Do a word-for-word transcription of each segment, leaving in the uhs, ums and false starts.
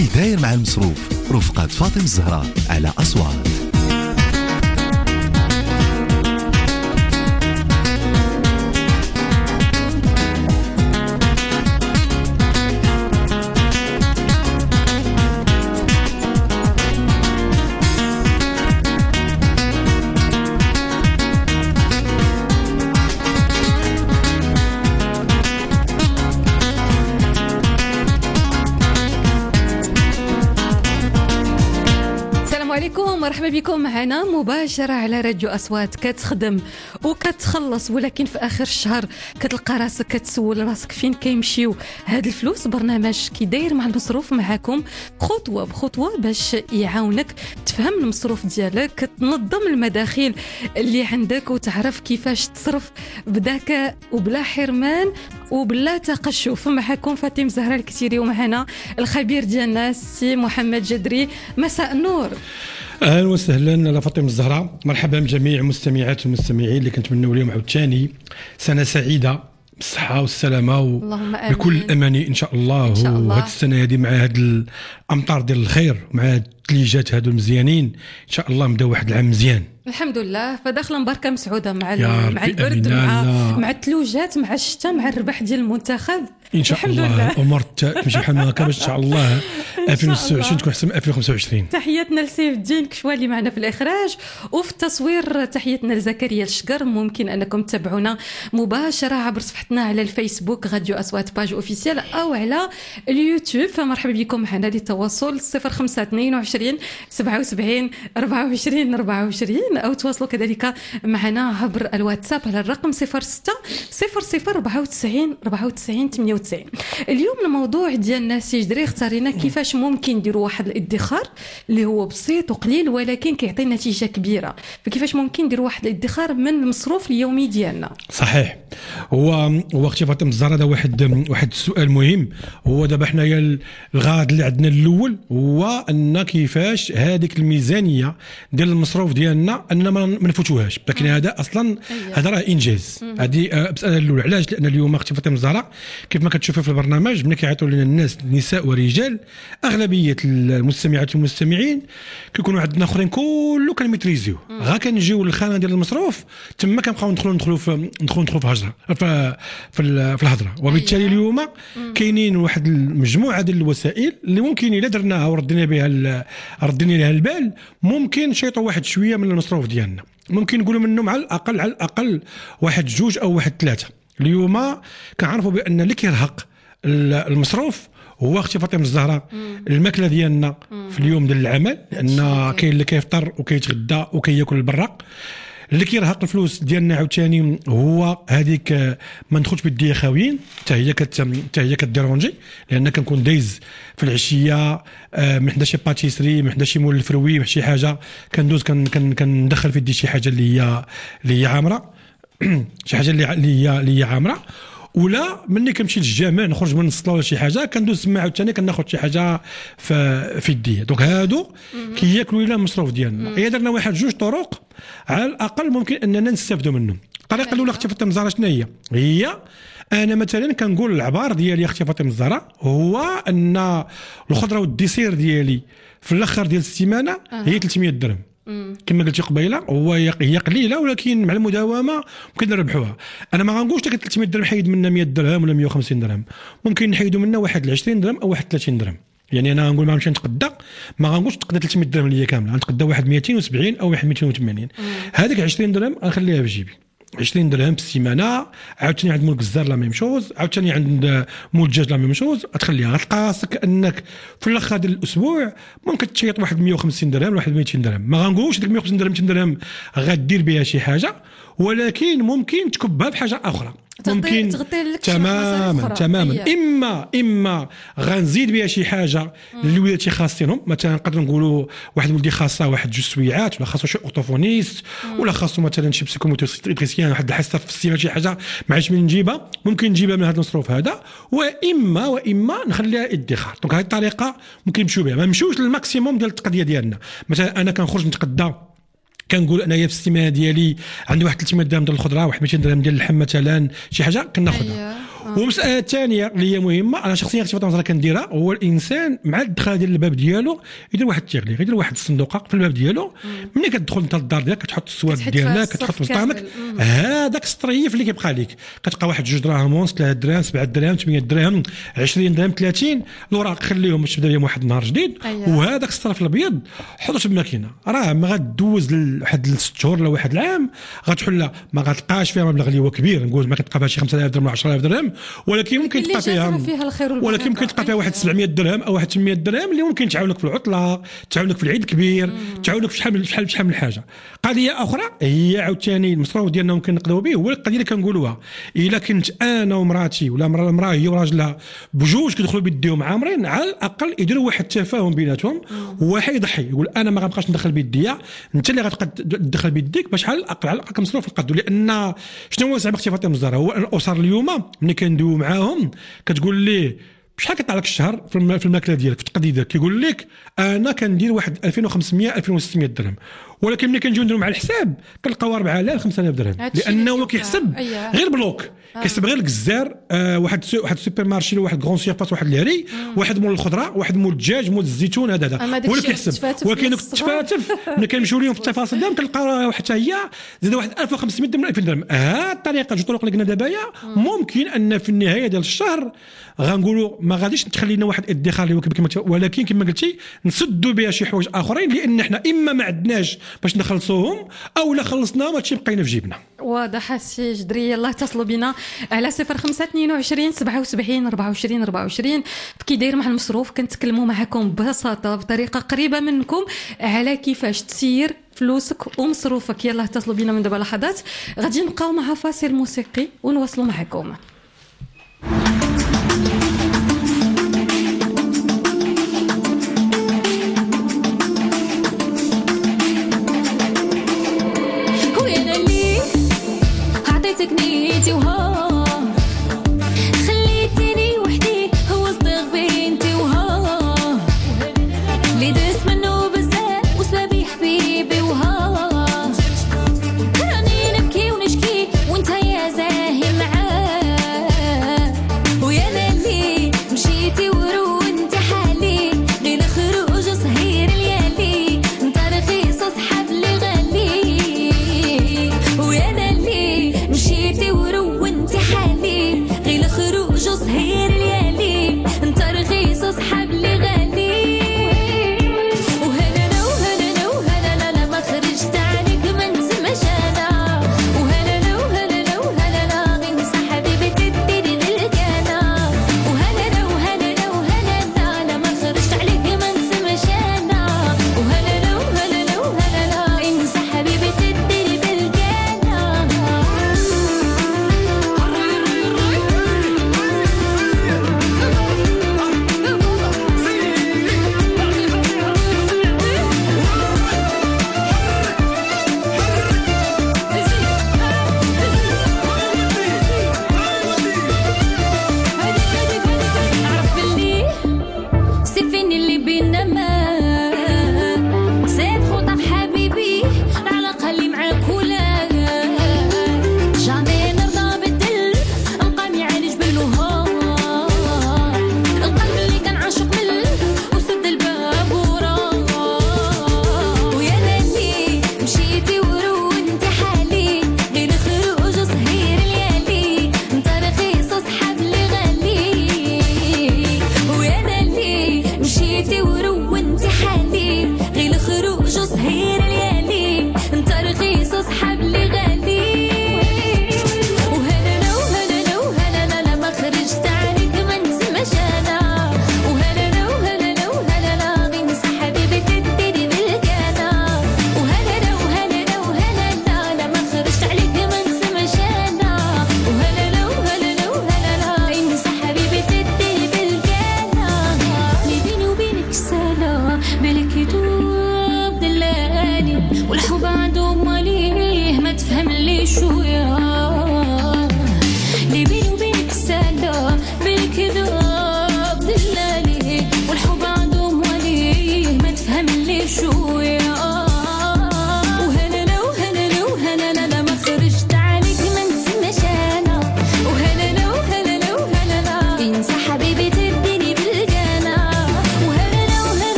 كي داير مع المصروف رفقة فاطمة الزهراء على أصوات. مرحبا بكم معنا مباشرة على راديو أصوات. كتخدم وكتخلص ولكن في آخر الشهر كتلقى راسك كتسول راسك فين كيمشيو هاد الفلوس. برنامج كي داير مع المصروف معكم خطوة بخطوة باش يعاونك تفهم المصروف ديالك، تنظم المداخيل اللي عندك وتعرف كيفاش تصرف بذكاء وبلا حرمان وبلا تقشف. معكم فاطمة الزهراء الكثيري ومعنا الخبير ديالنا سي محمد جدري. مساء النور. اهلا وسهلا فاطمه الزهراء، مرحبا بجميع المستمعات والمستمعين اللي كنتمنوا لهم عاوتاني سنه سعيده بالصحه والسلامه وبكل الاماني ان شاء الله. وهذه السنه هذه مع هاد الامطار ديال الخير مع هاد الثليجات هادو المزيانين ان شاء الله نبداو واحد العام مزيان الحمد لله. فداخله مباركه مسعوده مع مع البرد مع مع الثلوجات مع الشتاء مع الربح ديال المنتخب ان شاء الله. الامور تمشي بحال هكا باش ان شاء الله ألفين وستة وعشرين تكون احسن من ألفين وخمسة وعشرين. تحياتنا لسيف الدين كشوالي معنا في الاخراج وفي التصوير. تحياتنا لزكريا الشقر. ممكن انكم تتابعونا مباشره عبر صفحتنا على الفيسبوك راديو اصوات باج اوفيسيال او على اليوتيوب. فمرحبا بكم معنا للتواصل صفر خمسة اثنين وعشرين سبعة وسبعين أربعة وعشرين أربعة وعشرين او تواصلوا كذلك معنا عبر الواتساب على الرقم صفر ستة صفر صفر أربعة وتسعين أربعة وتسعين ثمانية وتسعين. اليوم الموضوع ديالنا سي جدري اختارينا كيفاش ممكن نديروا واحد الادخار اللي هو بسيط وقليل ولكن كيعطي نتيجه كبيره. فكيفاش ممكن نديروا واحد الادخار من المصروف اليومي ديالنا؟ صحيح. هو هو اختي فاطمه الزهراء هذا واحد واحد السؤال مهم. هو دابا حنايا الغرض اللي عندنا الاول هو ان كيفاش هذيك الميزانيه ديال المصروف ديالنا ان ما نفوتوهاش. لكن هذا اصلا هذا راه انجاز. هذه المساله الاولى. علاش؟ لان اليوم اختي فاطمه الزهراء كيف ما كتشوفي في البرنامج ملي كيعطوا لنا الناس نساء ورجال اغلبيه المستمعات والمستمعين كيكونوا عندنا اخرين كله كنميتريزيو. غا كنجيو للخانه ديال المصروف تما كنبقاو ندخلوا ندخلوا في ندخلوا ندخلوا في هجره في في, في الهضره. وبالتالي اليوم كاينين واحد المجموعه ديال الوسائل اللي ممكن الا درناها وردينا بها ردينا لها البال ممكن نشيطوا واحد شويه من المصروف ديالنا. ممكن نقولوا منهم على الاقل على الاقل واحد جوج او واحد ثلاثه. اليوم كنعرفوا بان اللي كيرهق المصروف هو اختي فاطمه الزهراء الماكله ديالنا في اليوم ديال العمل، لان كاين اللي كيفطر وكيتغدى وكياكل البراق. اللي كيرهق الفلوس ديالنا عاوتاني هو هذيك ما ندخلش بالديه خاويين حتى هي كت حتى هي كديرونجي، لان كنكون دايز في العشيه من حدا شي باتيسري من حدا شي مول الفروي من شي حاجه كندوز كندخل في يدي شي حاجه اللي هي اللي هي عامره شي حاجه اللي هي اللي هي عامره. ولا مني كنمشي للجامع نخرج من الصلاه ولا شي حاجه كندوز تما عاوتاني كناخذ شي حاجه في في يدي. دونك هادو كياكلوا لنا المصروف ديالنا. هي درنا واحد جوج طرق على الاقل ممكن اننا نستافدوا منهم. الطريقه الاولى اختي فاطمه الزهراء شنو هي؟ هي انا مثلا كنقول العبار ديالي اختي فاطمه الزهراء هو ان الخضره والديسير ديالي في الاخر ديال السيمانه هي ثلاثمية درهم. كما قلتي قبيله هو هي قليله ولكن مع المداومه ممكن نربحوها. انا ما غنقولش لك ثلاثمية درهم حيد منا مية درهم ولا مية وخمسين درهم، ممكن نحيدوا منا واحد عشرين درهم او واحد ثلاثين درهم. يعني انا غنقول ما نمشي نتقدى ما غنقولش نتقدى ثلاثمية درهم اللي هي كامله، غنتقدى واحد مئتين وسبعين او واحد مئتين وثمانين. هذيك عشرين درهم غنخليها في جيبي. عشرين درهم في السيمانه. عاوتاني عند مول الجزار لا ميم شوز، عاوتاني عند مول الدجاج لا ميم شوز. تخليها غتلقى راسك انك في الاخر ديال الاسبوع ممكن تشيط واحد مية وخمسين درهم واحد مئتين درهم. ما غنقولش ديك مية وخمسين درهم مئتين درهم غدير بها شي حاجه، ولكن ممكن تكبها بحاجه اخرى. ممكن تماما تماما اما اما غنزيد بها شي حاجه للولادات خاصينهم. مثلا نقدر نقولوا واحد ولدي خاصه واحد جوج سويعات ولا خاصو شي اوتوفونيست ولا خاصو مثلا شي بسيكوموتريسيان واحد الحصه في السيمانه شي حاجه ما عرفتش منين نجيبها ممكن نجيبها من هذا المصروف هذا. واما واما نخليها ادخار. دونك هذه الطريقه ممكن نمشيو بها. ما نمشيوش للماكسيموم ديال التقضيه ديالنا. مثلا انا كنخرج نتقدى كنقول انايا في السيمانه ديالي عندي واحد ثلاثمية درهم ديال الخضره واحد مئتين درهم ديال اللحم مثلا شي حاجه كناخذها. ومساله ثانيه اللي هي مهمه انا شخصيا اختي فاطمه كنديرها هو الانسان مع الدخله ديال الباب ديالو يدير واحد التغليق يدير واحد الصندوقه في الباب ديالو ملي كتدخل انت للدار ديالك كتحط السواد ديالك كتحط مطعمك هذاك السطريف اللي كيبقى لك كتلقى واحد جوج دراهم ونص ثلاثة دراهم سبعة دراهم ثمانية دراهم عشرين درهم ثلاثين الوراق خليهم باش تبدا بهم واحد النهار جديد. أيوة. وهذاك السطرف الابيض حطو في الماكينه راه ما غدوز لواحد ست شهور ولا واحد العام غتحل ما غتلقاش فيها مبلغ اللي هو كبير نقول ما كتلقى فيها شي خمسة آلاف درهم ولا عشرة آلاف درهم ولكن ممكن تلقى فيها, فيها ولكن ممكن تلقى فيها واحد سبعمية درهم او واحد ثمانمية درهم اللي ممكن تعاونك في العطله تعاونك في العيد الكبير تعاونك في شحال شحال شحال من حاجه. قضيه اخرى هي عاوتاني المصروف ديالنا ممكن نقضيو به هو القضيه اللي كنقولوها الا كنت انا ومراتي ولا المراه هي وراجلها بجوج كيدخلوا بيديهم عامرين على الاقل يديروا واحد التفاهم بيناتهم واحد يضحي يقول انا ما غنبقاش ندخل بيديا انت اللي غتبقى تدخل بيديك باش على الاقل على الاقل كنصرفوا في القدر. لان شنو هو صعيب اختي فاطمه الزهراء هو الاسر اليوم ملي كندويو معاهم كتقول ليه بشحال كيطلع لك الشهر في الماكله ديالك في التقضي ديالك كيقول لك انا كندير واحد ألفين وخمسمية ألفين وستمية درهم ولكن ملي كنجيو نديرو مع الحساب كنلقاو أربعة آلاف خمسة آلاف درهم لانه هو كيحسب غير بلوك كيحسب غير الجزار آه واحد سو واحد السوبر مارشي واحد غون سيرفاس واحد الهري واحد مول الخضره واحد مول الدجاج مول الزيتون هذا هذا هو اللي كيحسب. ولكن دوك التفاتف ملي كنمشيو لهم في التفاصيل ديالهم كنلقاو حتى هي زاد واحد ألف وخمسمية درهم ألفين درهم. هاد الطريقه جوج طرق اللي قلنا دابا ممكن ان في النهايه ديال الشهر غنقولوا ما غاديش تخلي لنا واحد الادخار اللي هو كما ولكن كما قلتي نسدوا بها شي حوايج اخرين لان احنا اما ما عندناش باش نخلصوهم او لا خلصناهم هادشي بقينا في جيبنا. واضح السي جدري. يلاه اتصلوا بنا على صفر خمسة اثنين وعشرين سبعة وسبعين أربعة وعشرين أربعة وعشرين كي داير مع المصروف كنتكلموا معكم ببساطه بطريقه قريبه منكم على كيفاش تسير فلوسك ومصروفك. يلاه اتصلوا بنا من دابا لحظات غادي نبقاو مع فاصل موسيقي ونواصلوا معكم.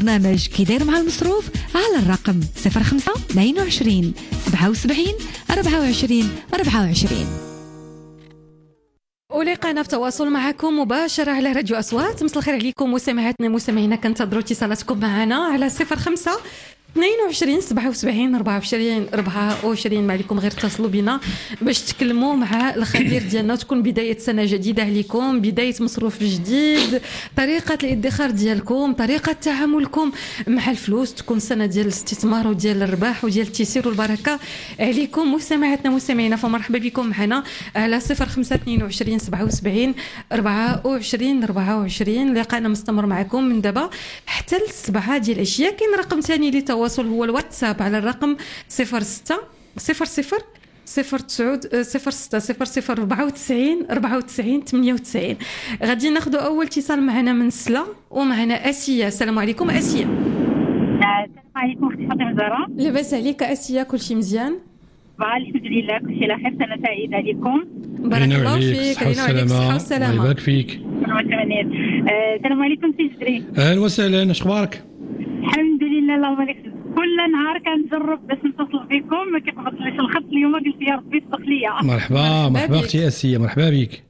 البرنامج كي داير مع المصروف على الرقم صفر خمسة اثنين وعشرين سبعة وسبعين أربعة وعشرين أربعة وعشرين. ولقينا في تواصل معكم مباشرة على راديو أصوات. مساء الخير عليكم مستمعاتنا مستمعينا، كنتظروا اتصالاتكم معنا على صفر خمسة اثنين وعشرين سبعة وسبعين أربعة وعشرين أربعة وعشرين. ما عليكم غير اتصلوا بنا باش تكلموا مع الخبير ديالنا، تكون بداية سنة جديدة عليكم، بداية مصروف جديد، طريقة الادخار ديالكم، طريقة تعاملكم مع الفلوس، تكون سنة ديال الاستثمار وديال الرباح وديال التيسير والبركة عليكم مستمعاتنا مستمعينا. فمرحبا بكم معنا على صفر خمسة اثنين وعشرين سبعة وسبعين أربعة وعشرين أربعة وعشرين. لقاءنا مستمر معكم من دابا حتى السبعة ديال العشية. كاين رقم ثاني للتواصل هو الواتساب على الرقم صفر ستة صفر صفر صفر تسعود صفر ستة صفر صفر أربعة وتسعين أربعة وتسعين ثمانية وتسعين. غادي ناخذ أول اتصال معنا من سلا ومعنا آسيا. السلام عليكم آسيا. السلام عليكم اختي فاطمه زهراء. لاباس عليك آسيا؟ كلشي مزيان؟ الحمد لله كلشي على خير. سنه سعيده عليكم. بارك الله فيك. علينا وعليك الصحه والسلامه. الله يبارك فيك. السلام عليكم سي جدري. اهلا وسهلا، اش اخبارك؟ الحمد لله اللهم لك. كل نهار كنجرب باش نتصل بكم ما كيقبضليش الخط. اليوم قلت يا ربي صدق ليا. مرحبا مرحبا اختي آسيا، مرحبا بك.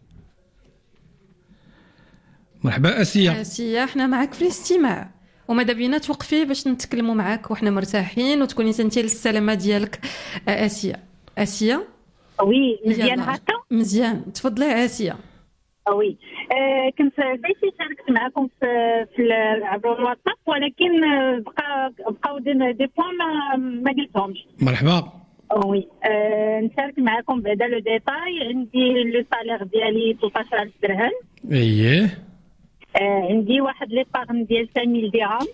مرحبا آسيا. آسيا احنا معك في الاستماع وماذا بينا توقفي باش نتكلموا معك وحنا مرتاحين وتكوني انت السلامه ديالك. آسيا آسيا وي مزيان هكا؟ مزيان، تفضلي آسيا. وي آه كنت بغيتي شاركت معكم في في عبر الواتساب، ولكن بقى بقاو دي بوين ما ما قلتهمش. مرحبا. وي آه نشارك معكم بعدا لو ديتاي. عندي لو سالير ديالي ثلاثة عشر ألف درهم. اييه. آه عندي واحد ليبارن ديال ثمانية آلاف درهم.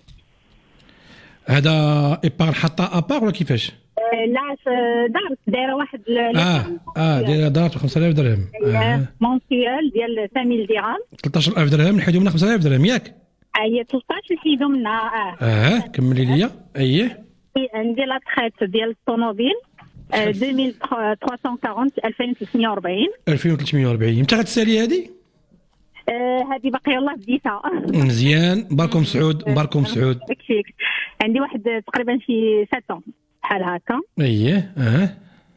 هذا ايبار حطها ابار ولا كيفاش؟ آه لا دار دايره واحد اه اه دايره دار خمسة آلاف درهم. اه مونسيال ديال ثمانية آلاف درهم. ثلاثة عشر ألف درهم نحيدو منها خمسة آلاف درهم ياك؟ اي ثلاثة عشر نحيدو منها. اه اه كملي لي. اييه. عندي لا تخيت ديال الطوموبيل ألفين وثلاثمائة وأربعين ألفين وثلاثمائة وأربعين. ألفين وثلاثمائة وأربعين متى غتسالي هذه؟ آه هذه باقي الله بديتها. مزيان، باركم سعود باركم سعود. عندي واحد تقريبا شي سبعة بحال هكا. اييه. اه,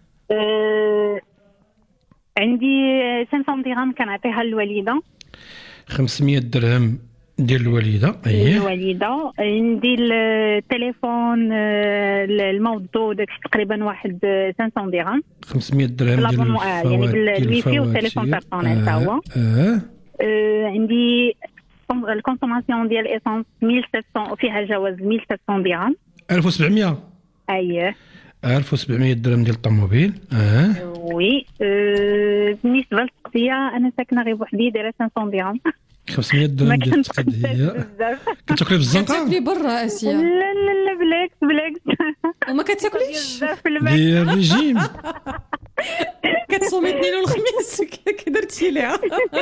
آه عندي خمسمائة درهم كنعطيها للوالده. خمسمائة درهم ديال الوالده. اييه الوالده. عندي التليفون الموضوع داك تقريبا واحد خمسمائة درهم. خمسمائة درهم ديال الفواتير يعني بالويفي والتليفون بيرسونيل تا هو. اه آه عندي الكونسوماسيون ديال الايسونس ألف وسبعمائة وفيها جواز ألف وسبعمائة درهم. ألف وسبعمائة. اييه ألف وسبعمائة درهم ديال الطوموبيل. اه وي. أه بالنسبه للتقضيه انا ساكنه غير بوحدي دايره خمسمائة درهم. خمسمائة درهم ديال التقضيه. كتاكلي في الزنقه؟ كتاكلي برا آسيا؟ لا لا لا بالعكس بالعكس. وما كتاكليش ديال الريجيم؟ كتصومي الاثنين والخميس كي درتي ليها؟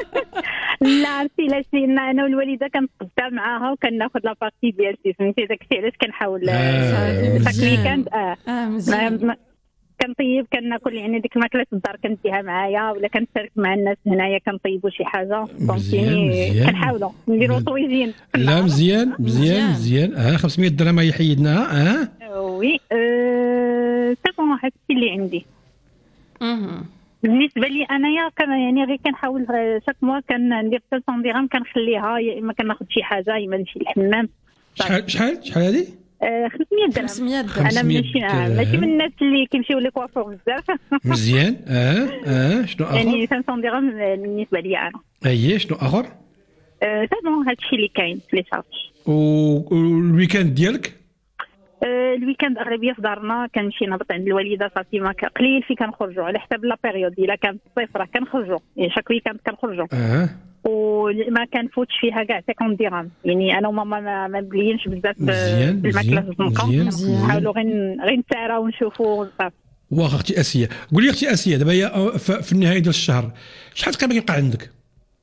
لا عرفتي لاش لان انا والوالده كنتغدى معاها وكناخذ لا بارتي ديالتي فهمتي داكشي علاش كنحاول داك الويكاند. اه اه مزيان كنطيب كناكل يعني ديك الماكله في الدار كنديها معايا ولا كنشارك مع الناس هنايا كنطيبوا شي حاجه فهمتيني. كنحاولوا نديروا طويزين. لا مزيان مزيان مزيان. اه خمسمائة درهم هي حيدناها. اه وي اه صافي هادشي اللي عندي. اها بالنسبه لي انايا كان يعني غير كنحاول شاك موا كندير ثلاثمائة درهم كنخليها، يا اما كناخذ شي حاجه يا اما نمشي للحمام. شحال شحال شحال هذه؟ خمسمائة درهم. خمسمائة درهم. انا ماشي ماشي من الناس اللي كيمشيو لي كوافور بزاف. مزيان. اه اه شنو اخر؟ يعني خمسمائة درهم بالنسبه لي انا. اييه شنو اخر؟ اه صافي هادشي اللي كاين في لي شارج. والويكاند ديالك؟ أه الويكاند اغلبيه في دارنا كنمشي نهبط عند الوالده صافي ما قليل في كنخرجوا على حسب لا بيريود. الا كانت الصيف راه كنخرجوا يعني شاك ويكاند كنخرجوا. اه وما كنفوتش فيها كاع خمسين درهم. يعني انا وماما ما, ما بلينش بزاف بالماكله في الزنقه. نحاولوا غير غير نتساراو ونشوفوا صافي. واخا اختي آسيا قولي لي اختي آسيا دابا هي في النهايه ديال الشهر شحال تقريبا كيبقى عندك؟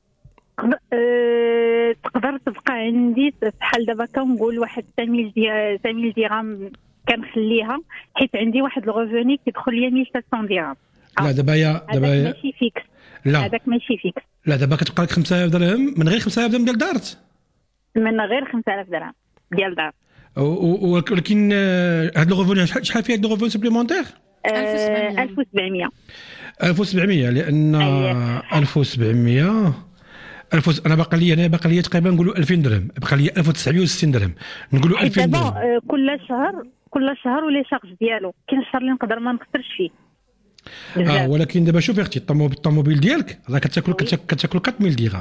أه تقدر تبقى عندي بحال دابا كنقول واحد ثمانية آلاف درهم كنخليها حيت عندي واحد الغوفوني كيدخل ليا ألف وسبعمائة درهم. لا دابا هي دابا ماشي فيكس. لا هذاك ماشي فيكس. لا دابا كتبقى لك خمسة آلاف درهم من غير خمسة آلاف درهم ديال دارت. من غير خمسة آلاف درهم ديال دار. ولكن هاد الغوفون شحال فيه هاد الغوفون سوبليمونتير؟ ألف وسبعمية ألف وسبعمية لان ألف وسبعمية ألف انا باقي لي انا باقي لي تقريبا نقولوا ألفين درهم، بقى لي ألف وتسعمية وستين درهم، نقولوا ألفين درهم كل شهر كل شهر ولي شارج ديالو. كاين الشهر اللي نقدر ما نخسرش فيه اه ولكن دابا شوفي اختي الطوموبيل الطوموبيل ديالك راه كتاكل كتاكل أربعة آلاف درهم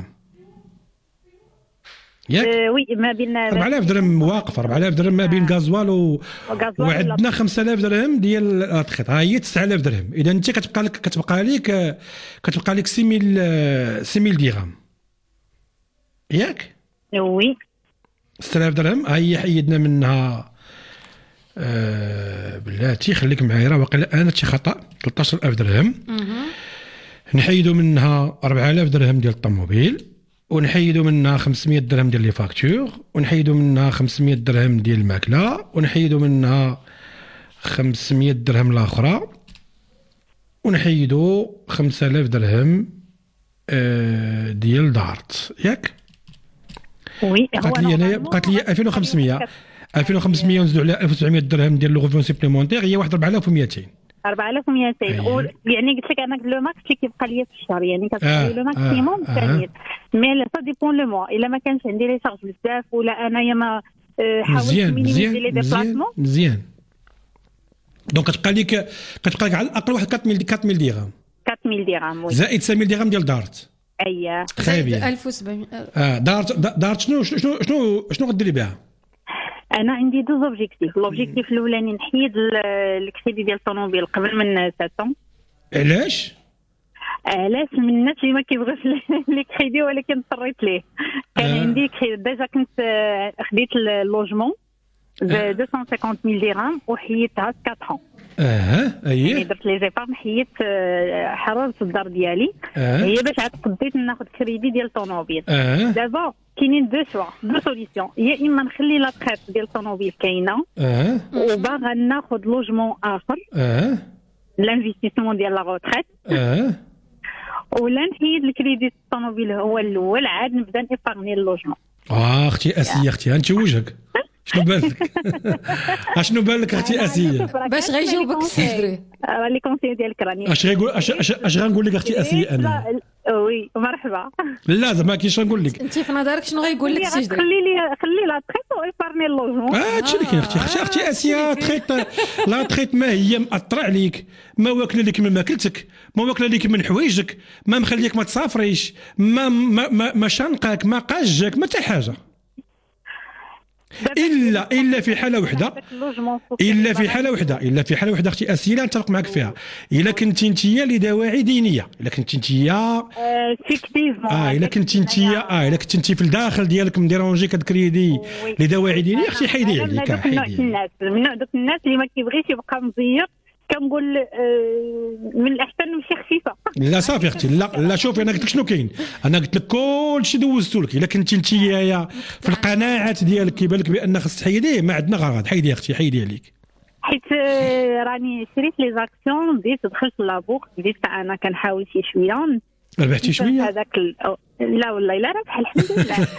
ياك؟ أه وي ما بين أربعة آلاف درهم واقف، أربعة آلاف درهم ما بين غازوال و... وعندنا خمسة آلاف درهم ديال التخيط، ها هي تسعة آلاف درهم. اذا انت كتبقى لك كتبقى لك كتبقى لك ستة آلاف ستة آلاف درهم ياك؟ وي ستة آلاف درهم ها هي حيدنا منها أه بلاتي خليك معايا راه واقيلا انا شي خطا ثلاثة عشر ألف درهم نحيدوا منها أربعة آلاف درهم ديال الطوموبيل ونحيدوا منها خمسمية درهم ديال لي فاكتور ونحيدوا منها خمسمية درهم ديال الماكله ونحيدوا منها خمسمية درهم الاخرى ونحيدوا خمسة آلاف درهم أه ديال دارت ياك؟ وي بقات لي انايا بقات لي ألفين وخمسمية ألفين وخمسمية ونزيدوا عليها ألف وسبعمية درهم ديال لو غوفون سوبليمونتير هي واحد أربعة آلاف ومئتين أربعة آلاف ومئتين أيه. يعني قلت لك انا لو ماكس اللي كيبقى لي في الشهر يعني كتبقى لي لو ماكسيموم ثاني مي سا ديبون لو موا الا ما كانش عندي لي شارج بزاف ولا انايا ما حاولت مينيميزي لي ديبلاسمون مزيان دونك كتبقى لك كتبقى لك على الاقل واحد أربعة آلاف درهم أربعة آلاف درهم زائد خمسمية درهم ديال دارت اييه زائد ألف وسبعمية اه دارت دارت شنو شنو شنو شنو غديري بها؟ انا عندي دوز اوبجيكتيف. لوبجيكتيف الاولاني نحيد الكريدي ديال الطوموبيل قبل من سبعة. علاش؟ علاش من الناس اللي ما كيبغيوش لي كريدي ولكن اضطريت ليه. كان آه. عندي ديجا كنت خديت اللوجمون ب مئتين وخمسين ألف درهم وحيدتها أربعة اه اييه يعني درت لي زيبارن حيدت حررت الدار ديالي آه. هي باش عاد قديت ناخذ كريدي ديال الطوموبيل. آه. دابا كاينين دو شوا دو سوليسيون، يا اما نخلي لا تريت ديال الطوموبيل كاينه اه وباغا ناخذ لوجمون اخر اه لانفستيسمون ديال لا روتريت اه ولا نحيد الكريدي الطوموبيل هو الاول عاد نبدا نيبارني اللوجمون. اه اختي اسيه اختي انت وجهك شنو بالك؟ اشنو بالك اختي اسيه؟ باش غيجاوبك السيدري راه لي كونسيي ديالك راني اش غيقول اش اش غنقول لك اختي اسيه انا؟ وي مرحبا. لا زعما كاين نقول لك انت في نظرك شنو غيقول لك السيدري؟ خلي لي خلي لا تريت ويبارني اللوجمون. اه هادشي اللي كاين اختي اختي اختي اسيه تريت لا تريت ما هي مأثره عليك، ما واكله لك من ماكلتك، ما واكله لك من حوايجك، ما مخليك ما تسافريش، ما ما ما, ما شنقك ما قاجك ما حتى حاجه الا الا في حاله وحده الا في حاله وحده الا في حاله وحده اختي اسيله نتفق معك فيها. الا كنتي انتيا لدواعي دينيه، الا كنتي انتيا فيكتيفمون اه الا كنتي انتيا اه الا كنتي انت في الداخل ديالك مديرونجي كدكريدي لدواعي دينيه اختي حيدي عليك. حيدي الناس من نوع دوك الناس اللي ما كيبغيش يبقى مزيق كنقول آه من الاحسن نمشي خفيفه. لا صافي اختي لا لا شوفي انا قلت لك شنو كاين، انا قلت لك كل شيء دوزتو لك. الا كنتي انتيا في القناعات ديالك كيبان لك بان خصك تحيديه ما عندنا غرض حيدي اختي حيدي عليك. حيت آه راني شريت لي زاكسيون بديت دخلت لابورس بديت انا كنحاول شي شويه ربحتي شويه هذاك ال... لا والله لا ربح الحمد لله.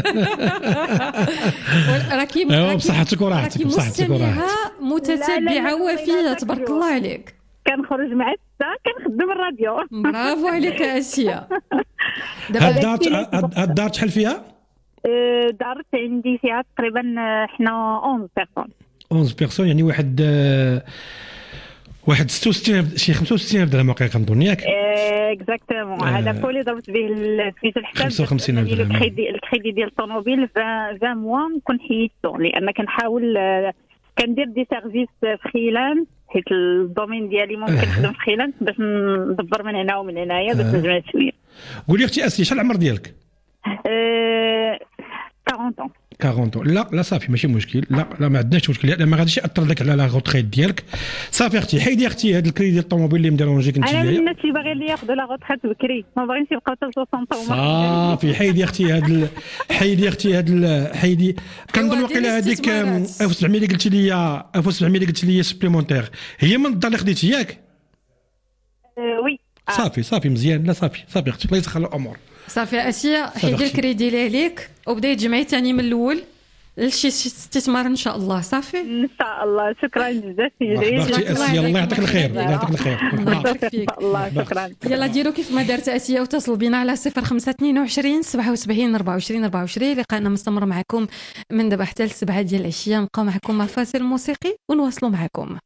راكي بصحتك وراحتك بصحتك وراحتك متتبعه وفيه تبارك الله عليك. كنخرج مع الساعه كنخدم الراديو. برافو عليك اسيا. دابا هاد الدار شحال فيها؟ دارت عندي فيها تقريبا حنا أحد عشر بيرسون. أحد عشر بيرسون يعني واحد واحد ستة وستين شي خمسة وستين ألف درهم واقيلا كنظن ياك؟ اكزاكتومون هذا كل اللي ضربت به في الحساب. خمسة وخمسين ألف درهم الكريدي الكريدي ديال الطوموبيل عشرين موا نكون حيدته لان كنحاول كندير دي سيرفيس فريلانس حيت الدومين ديالي ممكن نخدم فريلانس باش ندبر من هنا ومن هنايا باش نجمع شويه. قولي اختي اسي شحال العمر ديالك؟ أربعين أربعين لا لا صافي ماشي مشكل. لا لا ما عندناش مشكل لان ما غاديش ياثر لك على لا روتريت ديالك. صافي اختي حيدي اختي هذا الكريدي ديال الطوموبيل اللي مديرونجيك انت. انا من الناس اللي باغي اللي ياخذوا لا روتريت بكري ما باغينش يبقاو حتى ستين صافي حيدي اختي هذا حيدي اختي هذا حيدي. كنظن وقيله هذيك ألف وسبعمية اللي قلتي لي ألف وسبعمية اللي قلتي لي سوبليمونتير هي من الدار اللي خديتي ياك؟ وي صافي صافي مزيان. لا صافي صافي اختي الله يسخر الامور. صافي اسيا حيدي الكريدي اللي عليك وبداي تجمعي ثاني من الاول لشي استثمار ان شاء الله. صافي ان شاء الله. شكرا بزاف الله يعطيك الخير. الله يعطيك الخير. الله شكرا. يلا ديروا كيف ما دارت اسيا وتصلوا بنا على صفر خمسة اثنين وعشرين سبعة وسبعين أربعة وعشرين أربعة وعشرين. لقاءنا مستمر معكم من دابا حتى لسبعة ديال العشيه. نبقاو معكم مع فاصل موسيقي ونواصلوا معكم.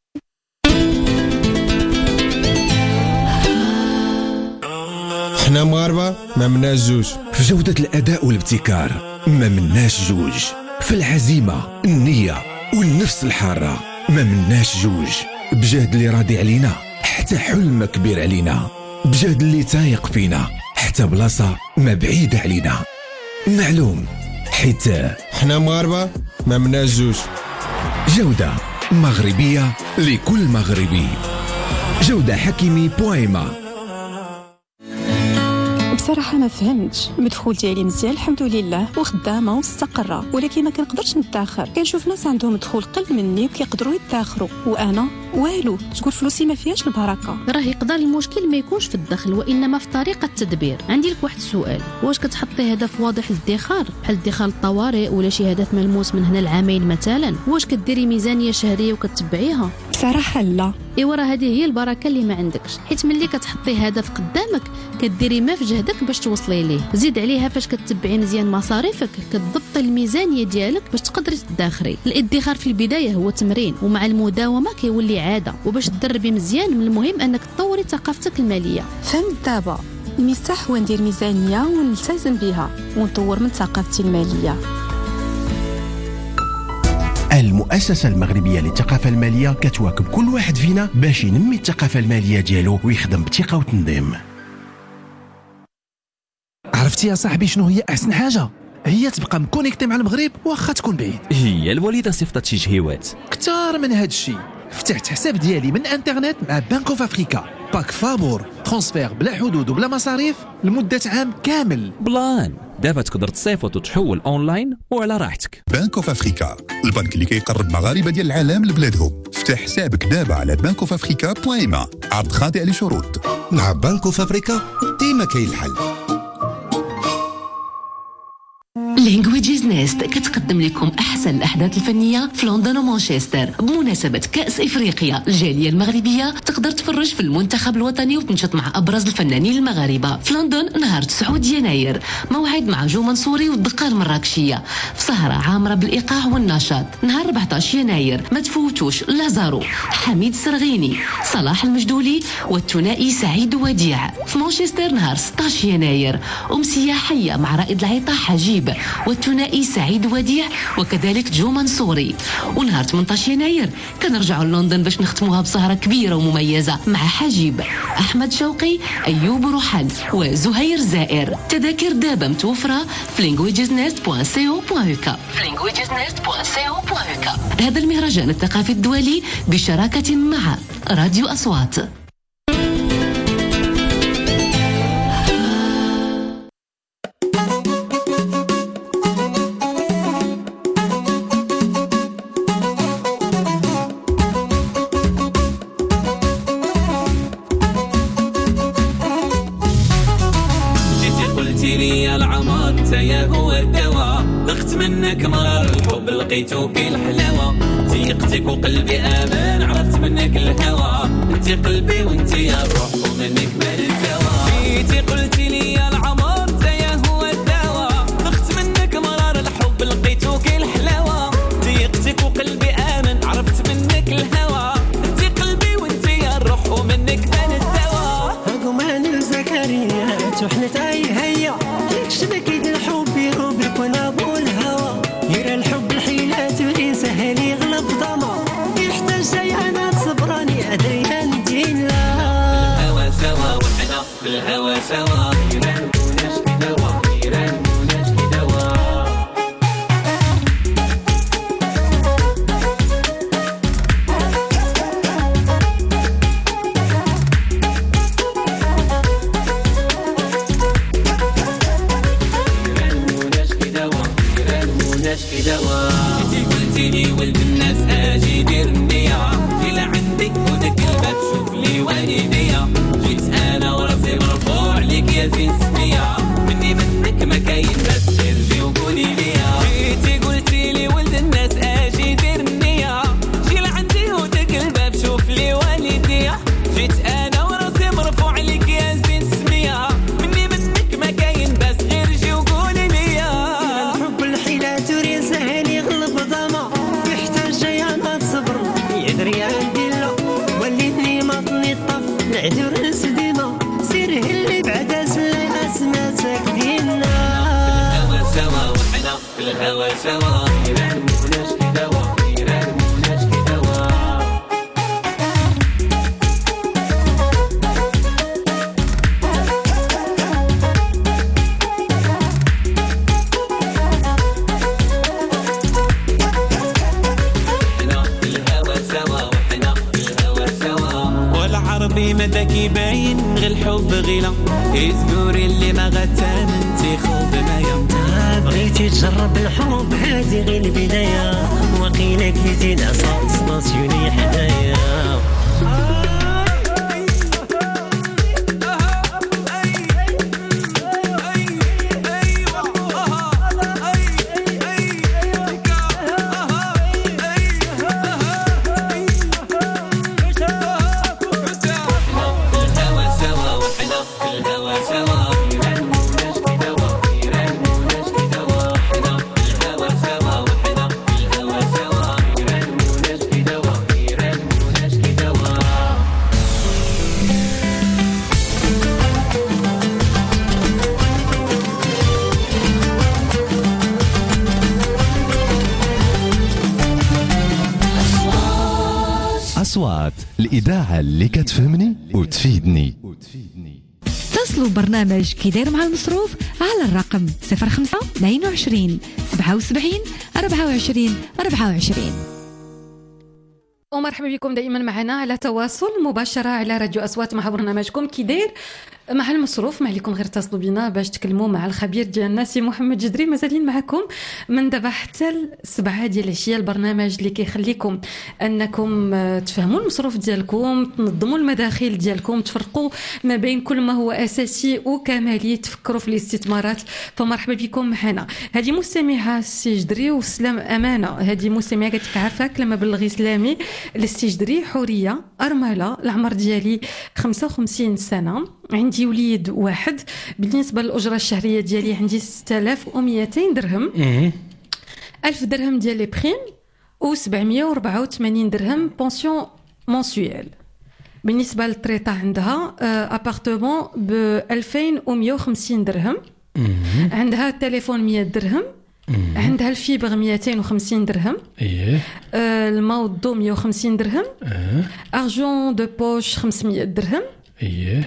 حنا مغاربه ما مناش جوج في جوده الاداء والابتكار، ما مناش جوج في العزيمه النيه والنفس الحاره، ما مناش جوج بجهد اللي راضي علينا حتى حلم كبير علينا، بجهد اللي تايق فينا حتى بلاصه ما بعيده علينا. معلوم حيت حنا مغاربه ما مناش جوج. جوده مغربيه لكل مغربي. جوده حكيمي بويما. بصراحه ما فهمتش المدخول ديالي مزيان الحمد لله وخدامه ومستقره، ولكن ما كنقدرش ندخر. كنشوف ناس عندهم مدخول قل مني وكيقدروا يدخروا وانا والو. تقول فلوسي ما فيهاش البركه. راه يقدر المشكل ما يكونش في الدخل وانما في طريقه التدبير. عندي لك واحد السؤال، واش كتحطي هدف واضح للادخار بحال ادخار الطوارئ ولا شي هدف ملموس من هنا العامين مثلا؟ واش كديري ميزانيه شهريه وكتبعيها؟ بصراحه لا. ايوا راه هذه هي البركه اللي ما عندكش، حيت ملي كتحطي هدف قدامك كديري ما في جهدك باش توصلي ليه. زيد عليها فاش كتبعي مزيان مصاريفك كتضبطي الميزانيه ديالك باش تقدري تدخري. الادخار في البدايه هو تمرين ومع المداومه كيولي عاده، وباش تدربي مزيان من المهم انك تطوري ثقافتك الماليه. فهمت دابا. المفتاح هو ندير ميزانيه ونلتزم بها ونطور من ثقافتي الماليه. المؤسسة المغربية للثقافة المالية كتواكب كل واحد فينا باش ينمي الثقافة المالية ديالو ويخدم بثقة وتنظيم. عرفتي يا صاحبي شنو هي أحسن حاجة؟ هي تبقى مكونيكتي مع المغرب واخا تكون بعيد. هي الوالدة صيفطت شي تشهيوات. كتار من هاد الشيء. فتحت حساب ديالي من انترنت مع بنك اوف افريكا. باك فابور ترانسفير بلا حدود وبلا مصاريف لمدة عام كامل. بلان دابا تقدر تصيفط وتحول اونلاين وعلى راحتك. بنك اوف افريكا، البنك اللي كيقرب مغاربه ديال العالم لبلادهم. افتح حسابك دابا على بنك اوف افريكا بوان ما. عرض خاضع لشروط. مع بنك اوف افريكا ديما كاين الحل. لينغويجيز نيست كتقدم لكم احسن الاحداث الفنيه في لندن ومانشستر بمناسبه كاس افريقيا. الجاليه المغربيه تقدر تفرج في المنتخب الوطني وتنشط مع ابرز الفنانين المغاربه في لندن نهار تسعة يناير. موعد مع جو منصوري والدقه المراكشيه في سهره عامره بالايقاع والنشاط. نهار أربعطاش يناير ما تفوتوش لازارو، حميد سرغيني، صلاح المجدولي والثنائي سعيد وديع. في مانشستر نهار ستطاش يناير امسيه حيه مع رائد العطاء حجيب والثنائي سعيد وديع وكذلك جو منصوري. ونهار ثمنطاش يناير كنرجعوا لندن باش نختموها بسهرة كبيرة ومميزة مع حجيب، أحمد شوقي، أيوب روحان وزهير زائر. تذاكر دابا متوفرة في لينغويجيز نيست بوان سي او بوان يو كا. لينغويجيز نيست بوان سي او بوان يو كا. هذا المهرجان الثقافي الدولي بشراكة مع راديو أصوات. منك مرار الحب لقيتو في الحلاوة. تيقتك وقلبي آمان عرفت منك الهوى. انتي قلبي وانتي يا الروح ومنك مال الدواء. جيتي قلتي لي يا العمر تايا هو الدواء. ضغت منك مرار الحب لقيتو في الحلاوة. تيقتك وقلبي آمان عرفت منك الهوى. انتي قلبي وانتي يا الروح ومنك مال الدواء. هاكمان زكريا وحنا تاي هيا شبكة الحب يغبك وانا بقول هوا. يرى الحب الحيلات ولي سهل يغلب ضما. يحتاج شي انا صبراني ادري ندين لا. بالهوا سوا وحنا بالهوا سوا. يران ونشكي دوا يران ونشكي دوا. انتي قلتيلي ولد الناس اجي دير النية. جي لعندك ودك الباب شوف لي والديا. جيت انا وراسي مرفوع ليك يا زين معذور ناس ديما سير اللي بعدا سلا اسماتك ديالنا الهوى سوا وحنا في الهوى سوا يرموناش كي دوا يرموناش كي دوا والعربي مدى كيباين غير الحب غيلا يذكري اللي ما غتامن تيخوض مايا بغيتي تجرب الحب هادي غير البداية وقيلك يزيد عصا ستاسيوني حدايا أصوات الإذاعة اللي كتفهمني وتفيدني. اتصلوا برنامج كي داير مع المصروف على الرقم صفر خمسة اثنين وعشرين سبعة وسبعين أربعة وعشرين أربعة وعشرين. ومرحبا بكم دائما معنا على تواصل مباشرة على راديو أصوات مع برنامجكم كي داير مع المصروف. ما عليكم غير اتصلوا بنا باش تكلموا مع الخبير ديالنا سي محمد جدري. مازالين معكم من دابا حتى السبعة ديال العشيه، البرنامج اللي كيخليكم انكم تفهموا المصروف ديالكم، تنظموا المداخيل ديالكم، تفرقوا ما بين كل ما هو اساسي وكمالي، تفكروا في الاستثمارات. فمرحبا بكم معنا. هذه مستمعه سي جدري وسلام امانه. هذه مستمعه قالت لك عافاك لما بلغي سلامي للسي جدري حوريه ارمله، العمر ديالي خمسة وخمسين سنه، عندي وليد واحد. بالنسبه للاجره الشهريه ديالي عندي ستة آلاف ومئتين درهم، ألف درهم ديال لي بريم و784 وأربعين درهم بونسيون مونسويل. بالنسبه للطريطه عندها ابارتمون ب ألفين ومئة وخمسين درهم، عندها تليفون مئة درهم، عندها الفيبر مئتين وخمسين درهم، ايه الموضوع مئة وخمسين درهم، ارجون دو بوش خمسمئة درهم، ايه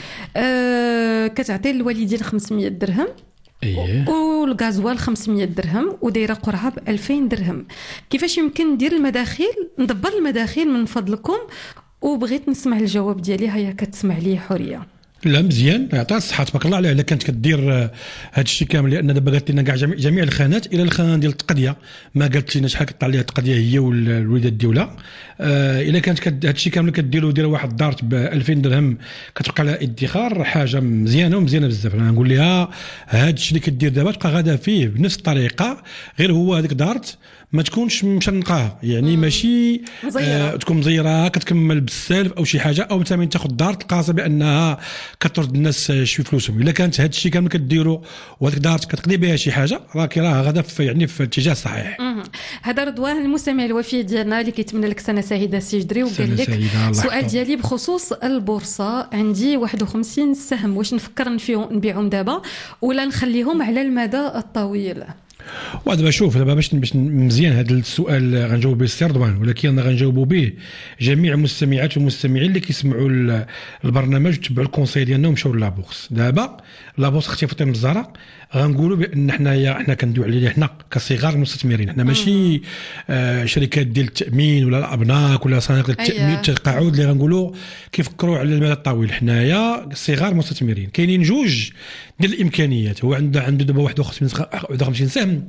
آه كتعطي الوالدين خمسمئة درهم، ايه والغازوال خمسمئة درهم، ودايره قرعه ب ألفين درهم. كيفاش يمكن ندير المداخيل، ندبر المداخيل من فضلكم؟ وبغيت نسمع الجواب ديالي. هيا كتسمع لي حوريه. لا مزيان، يعطيها الصحه تبارك الله عليها. الا كانت كدير هذا الشيء كامل، لان دابا قالت لنا كاع جميع, جميع الخانات الى الخانه ديال التقضيه، ما قالت لنا شحال كطلع ليها التقضيه هي والوليدات ديالها. آه الا كانت هذا الشيء كامل كديروا دير واحد الدار ب ألفين درهم كتبقى لها ادخار، حاجه مزيانه ومزيانه بزاف. انا نقول لها هذا الشيء اللي كدير دابا تبقى غادا فيه بنفس الطريقه، غير هو هذيك دارت ما تكونش مشنقاه، يعني ماشي آه تكون مزيره كتكمل بالسالف او شي حاجه، او مثلا تاخذ دار تلقى بانها كترد الناس شي فلوسهم. الا كانت هذا الشيء كامل كديروا وهذيك دار كتقضي بها شي حاجه، راكي راه غادا في يعني في الاتجاه الصحيح. هذا رضوان المستمع الوفي ديالنا اللي كيتمنى لك سنه سعيده سي جدري، وقال لك السؤال ديالي بخصوص البورصه، عندي واحد وخمسين سهم، واش نفكر نبيعهم دابا ولا نخليهم على المدى الطويل؟ ودابا شوف، دابا باش باش مزيان هذا السؤال غنجاوب به السي رضوان، ولكن انا غنجاوبوا به جميع المستمعات والمستمعين اللي كيسمعوا البرنامج وتبعوا الكونساي ديالنا ومشاو لابورس. دابا لابورس اختي فاطمه الزهراء غنقولوا بان حنايا حنا كندويو عليه حنا كصغار مستثمرين، حنا ماشي آه شركات ديال التامين ولا الابناك ولا صناديق التامين التقاعد اللي غنقولوا كيفكروا على المدى الطويل. حنايا صغار مستثمرين. كاينين جوج ديال الامكانيات. هو عنده عنده دابا واحد وخمسين سهم،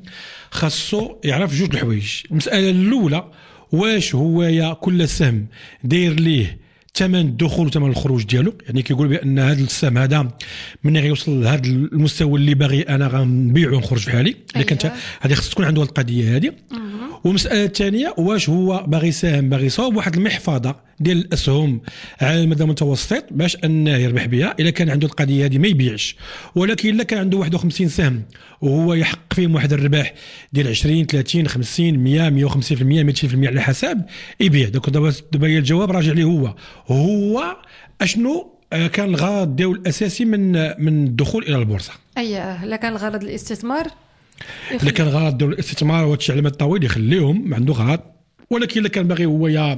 خاصو يعرف جوج الحوايج. المساله الاولى، واش هو يا كل سهم داير ليه ثمن الدخول وثمن الخروج ديالو، يعني كيقول بان هذا السهم هذا من غيوصل لهذا المستوى اللي باغي انا غنبيعو ونخرج بحالي. الا كانت هذه خص تكون عنده القضيه هذه. والمساله الثانيه، واش هو باغي سهم باغي يصاوب واحد المحفظه ديال الاسهم على المدى المتوسط باش انه يربح بها. الا كان عنده القضيه هذه ما يبيعش. ولكن الا كان عنده واحد وخمسين سهم وهو يحقق فيهم واحد الربح ديال عشرين ثلاثين خمسين مئة مئة وخمسين بالمئة مئتين بالمئة على حسب يبيع. دونك دابا دابا الجواب راجع ليه هو هو اشنو كان الغرض ديالو الاساسي من من الدخول الى البورصه. اييه لا كان الغرض الاستثمار، الا كان غرض ديال الاستثمار وهادشي على المدى الطويل يخليهم ما عنده غرض. ولكن الا كان باغي هو يا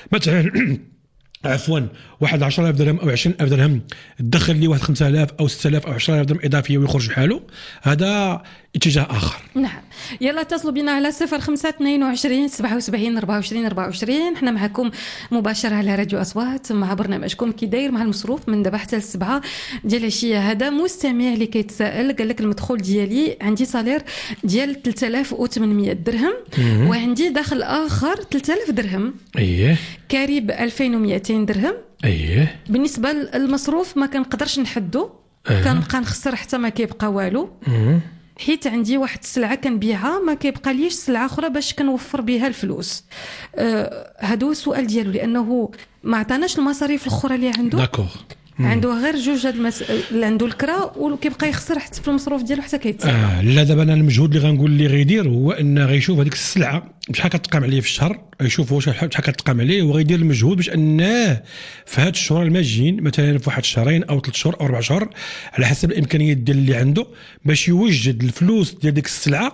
مثلا عفوا واحد عشرة آلاف درهم او عشرين ألف درهم تدخل لي واحد خمسة آلاف او ستة آلاف او عشرة آلاف درهم اضافيه ويخرج بحاله، هذا اتجاه اخر. نعم يلا اتصلوا بنا على صفر خمسة اثنين وعشرين سبعة وسبعين أربعة وعشرين أربعة وعشرين. احنا معكم مباشره على راديو اصوات مع برنامجكم كي داير مع المصروف من دابا حتى السبعة ديال العشيه. هذا مستمع اللي كيتسائل قال لك المدخول ديالي عندي صالير ديال ثلاثة آلاف وثمانمائة درهم وعندي دخل اخر ثلاثة آلاف درهم اييه كاريب ألفين ومئتين درهم. اييه بالنسبه للمصروف ما كنقدرش نحدو أيه. كنبقى نخسر حتى ما كيبقى والو مم. حيت عندي واحد السلعه كنبيعها ما كيبقى ليش سلعه اخرى باش كنوفر بها الفلوس. آه هادو السؤال ديالو لانه ما عطاناش المصاريف الاخرى اللي عنده. داكوغ عنده غير جوج هاد المس... اللي عنده الكرا وكيبقى يخسر حتى في المصروف ديالو حتى كيتسالى. آه لا دابا انا المجهود اللي غنقول اللي غيدير هو ان غيشوف هذيك السلعه شحال كتقام عليه في الشهر، يشوف واش شحال كتقام عليه وغيدير المجهود باش انه في هاد الشهور الماجيين مثلا في واحد الشهرين او ثلاث شهور او اربع شهور على حسب الامكانيات ديال اللي عنده باش يوجد الفلوس ديال ديك السلعه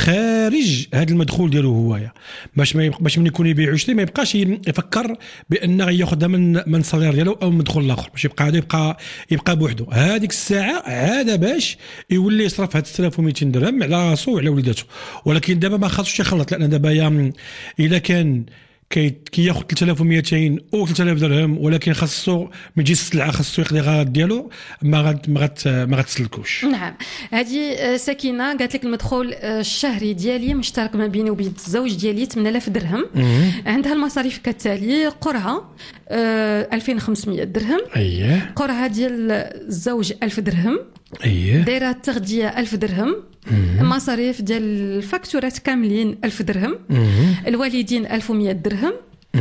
خارج هذا المدخول ديالو هوايا، باش ما يبقى باش من يكون يبيع ويشري ما يبقاش يفكر بان غياخذها من من الصالير ديالو او من المدخول الاخر، باش يبقى هذا يبقى يبقى بوحده. هذيك الساعه عاد باش يولي يصرف هاد ستة آلاف ومئتين درهم على راسو وعلى وليداته. ولكن دابا ما خاصوش يخلط، لان دابا يا الا كان كي كياخذ ثلاثة آلاف ومئتين او ثلاثة آلاف درهم ولكن خاصو من يجي السلعه خاصو يقضي غرض ديالو ما غاد ما غات ما غتسلكوش. نعم هذه سكينه قالت لك المدخول الشهري ديالي مشترك ما بيني وبين الزوج ديالي ثمانية آلاف درهم. عندها المصاريف كالتالي: قرعه ألفين وخمسمائة درهم، اييه قرعه ديال الزوج ألف درهم، اييه دايره التغذيه ألف درهم، المصاريف ديال الفاكتورات كاملين ألف درهم، الوالدين ألف ومئة درهم،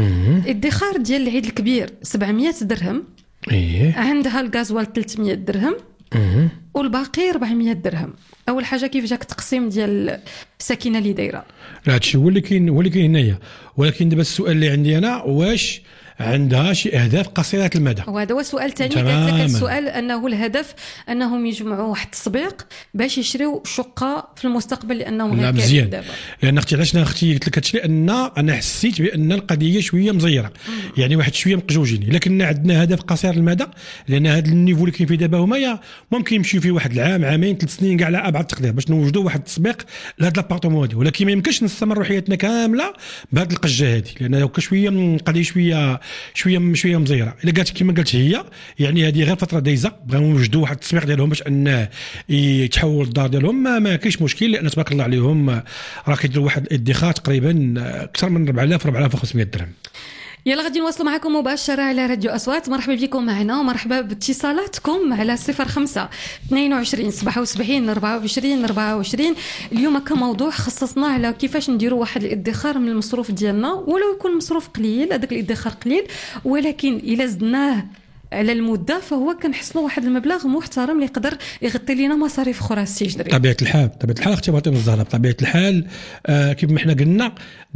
الادخار ديال العيد الكبير سبعمائة درهم، اييه عندها الغازوال ثلاثمائة درهم، والباقي أربعمائة درهم. اول حاجه كيف جاك التقسيم ديال السكينه اللي دايره؟ لا هادشي هو اللي كاين هو اللي كاين هنايا. ولكن دابا السؤال اللي عندي انا واش عندها شي اهداف قصيره المدى؟ وهذا هو السؤال الثاني. قالت لك السؤال انه الهدف انهم يجمعوا واحد التسبيق باش يشريوا شقه في المستقبل لانهم غير مزيان دابا. لان اختي علاش انا اختي قلت لك هادشي لان انا حسيت بان القضيه شويه مزيره، يعني واحد شويه مقجوجين. الا كنا عندنا هدف قصير المدى لان هذا النيفو اللي كاين فيه دابا هما ممكن يمشيو فيه واحد العام عامين ثلاث سنين كاع على ابعد التقدير باش نوجدوا واحد التسبيق لهاد لابارتمون هادي. ولكن ما يمكنش نستمروا حياتنا كامله بهاد القجه هادي لان هكا شويه قضيه شويه شويه شويه مزيره. الا قالت كما قالت هي يعني هذه غير فتره دايزه بغاو يوجدوا واحد التسويق ديالهم باش انه يتحول الدار ديالهم ما, ما كاينش مشكل لان تبارك الله عليهم راه كيديروا واحد الادخار تقريبا اكثر من أربعة آلاف أربعة آلاف وخمسمائة درهم. يلا غادي نواصلوا معكم مباشره على راديو اصوات. مرحبا بكم معنا ومرحبا باتصالاتكم على صفر خمسة اثنين وعشرين سبعة وسبعين أربعة وعشرين أربعة وعشرين. اليوم كموضوع خصصنا على كيفاش نديروا واحد الادخار من المصروف ديالنا ولو يكون المصروف قليل، هذاك الادخار قليل ولكن الا زدناه على المده فهو كنحصلوا واحد المبلغ محترم اللي يقدر يغطي لنا مصاريف اخرى السجنريه. طبيعه الحال طبيعه الحال اختي فاطمه الزهراء بطبيعه الحال آه كيف ما حنا قلنا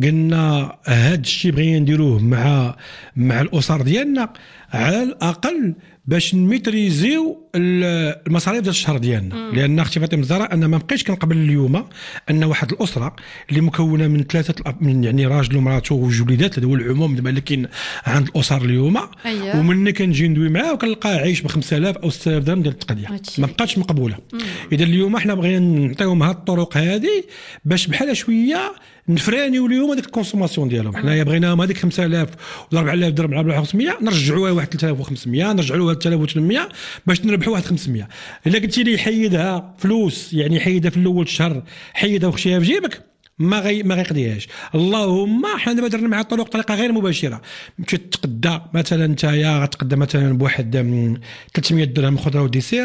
قلنا هذا الشيء بغينا نديروه مع مع الاسر ديالنا على الاقل باش نميتريزيو المصاريف ديال الشهر ديالنا. لان اختي فاطمه الزهراء انا ما بقيتش كنقبل اليوم ان واحد الاسره اللي مكونه من ثلاثه من يعني راجل ومراته وجوج وليدات، هذا هو العموم دابا اللي كاين عند الاسر اليوم، أيوة. ومني كنجي ندوي معاه وكنلقاه عايش ب خمسة آلاف او ستة آلاف درهم ديال التقديه، ما بقاتش مقبوله. اذا اليوم حنا بغينا نعطيهم هاد الطرق هذه باش بحال شويه نفرانيو اليوم هذيك الكونسوماسيون ديالهم. حنايا بغيناهم هذيك خمسة آلاف ولا أربعة آلاف درهم على خمسمائة نرجعوها واحد ثلاثة آلاف وخمسمائة نرجعوا لها ثلاثة آلاف وثمانمائة باش نربحوا واحد خمسمائة. الا قلتي لي حيدها فلوس يعني حيدها في الاول الشهر حيدها وخشيها في جيبك ما غي ما غيقضيهاش. اللهم حنا دابا درنا مع الطرق بطريقه غير مباشره. مشيت تتقدى مثلا نتايا غتقدى مثلا بواحد ثلاثمائة درهم خضره وديسير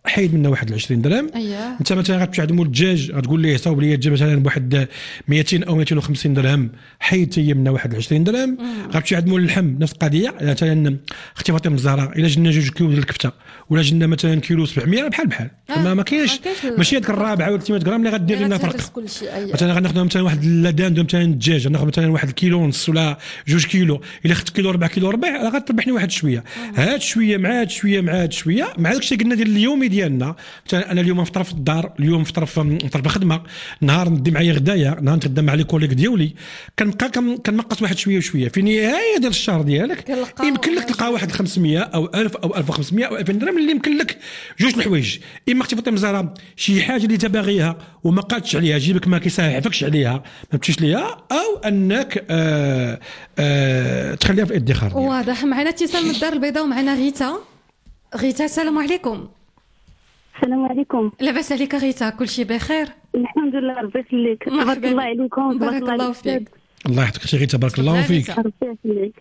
حيد منها واحد عشرين درهم. أيه. انت مثلا غتمشي عند مول الدجاج غتقول ليه صاوب لي الدجاج مثلا بواحد مئتين او مئتين وخمسين درهم، حيد هي منها واحد عشرين درهم. غتمشي عند مول اللحم نفس القضيه، مثلا اختي فاطمه الزهراء الا جبنا جوج كيلو ديال الكفته ولا جبنا مثلا كيلو سبعمية بحال بحال. آه. ما, ما كاينش ماشي هذيك الرابعه ولا ثلاثمية غرام اللي غدير لنا فرق. مثلا غناخذ مثلا واحد اللادان مثلا الدجاج غناخذ مثلا واحد الكيلو ونص ولا جوج كيلو، الا خدت كيلو ربع كيلو ربع غتربحني واحد شويه. هاد شويه مع هاد شويه مع هاد شويه مع داكشي قلنا ديال اليومي ديالنا. مثلا انا اليوم نفطر في الدار، اليوم نفطر في نفطر في خدمه، نهار ندي معايا غدايا، نهار نتغدى مع لي كوليك ديالي، كنبقى كنقص واحد شويه وشويه. في النهايه ديال الشهر ديالك يمكن لك تلقى واحد خمسمية او ألف او ألف وخمسمية او ألفين درهم اللي يمكن لك جوج الحوايج. اما اختي فاطمه الزهراء شي حاجه اللي تباغيها وما قادش عليها، جيبك ما كيساعفكش عليها ما تمشيش ليها، او انك آآ آآ تخليها في الادخار. واضح. معنا اتصال من الدار البيضاء ومعنا غيتا. غيتا السلام عليكم. السلام عليكم. لاباس عليك غيتا؟ كل شيء بخير؟ الحمد لله ربي يخليك. تبارك الله عليكم. بارك الله فيك. الله يحفظك اختي غيتا، بارك الله فيك. ربي يخليك.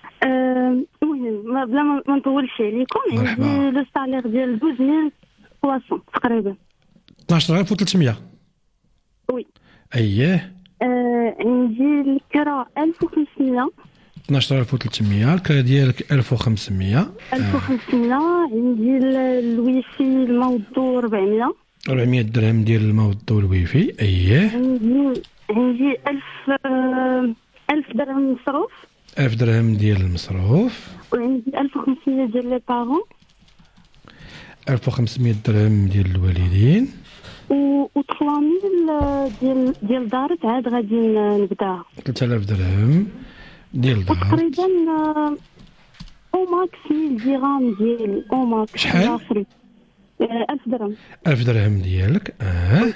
المهم بلا ما نطولش عليكم، عندي لو سالير ديال اثناش مية وثلاثمية تقريبا. اثناش ألف وثلاثمية. وي. اييه. آه عندي الكرا ألف وخمسمية. اثناش ألف وثلاثمية. الكرا ديالك ألف وخمسمية. ألف وخمسمية. عندي الويفي الموضوع أربعمية. أربعمية درهم ديال الموضوع الويفي. اييه. عندي عندي ألف آه ألف درهم مصروف. ألف درهم ديال المصروف. وعندي ألف وخمسمية ديال لي بارون. ألف وخمسمية درهم ديال الوالدين. و ثلاثة آلاف ديال ديال دارت عاد غادي نبداها. ثلاثة آلاف درهم ديال دارت. تقريبا او ماكس مية درهم ديال او ماكس. شحال؟ ألف درهم. ألف درهم ديالك. اه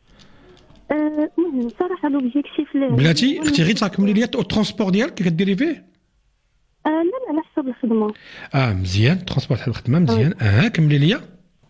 المهم صراحه لوبجيكتيف اللي بلاتي اختي غير تكملي لي الترونسبور ديالك كي كديري فيه. آه لا لا على حسب الخدمه. اه مزيان الترونسبور حسب الخدمه مزيان. اه كملي لي. اه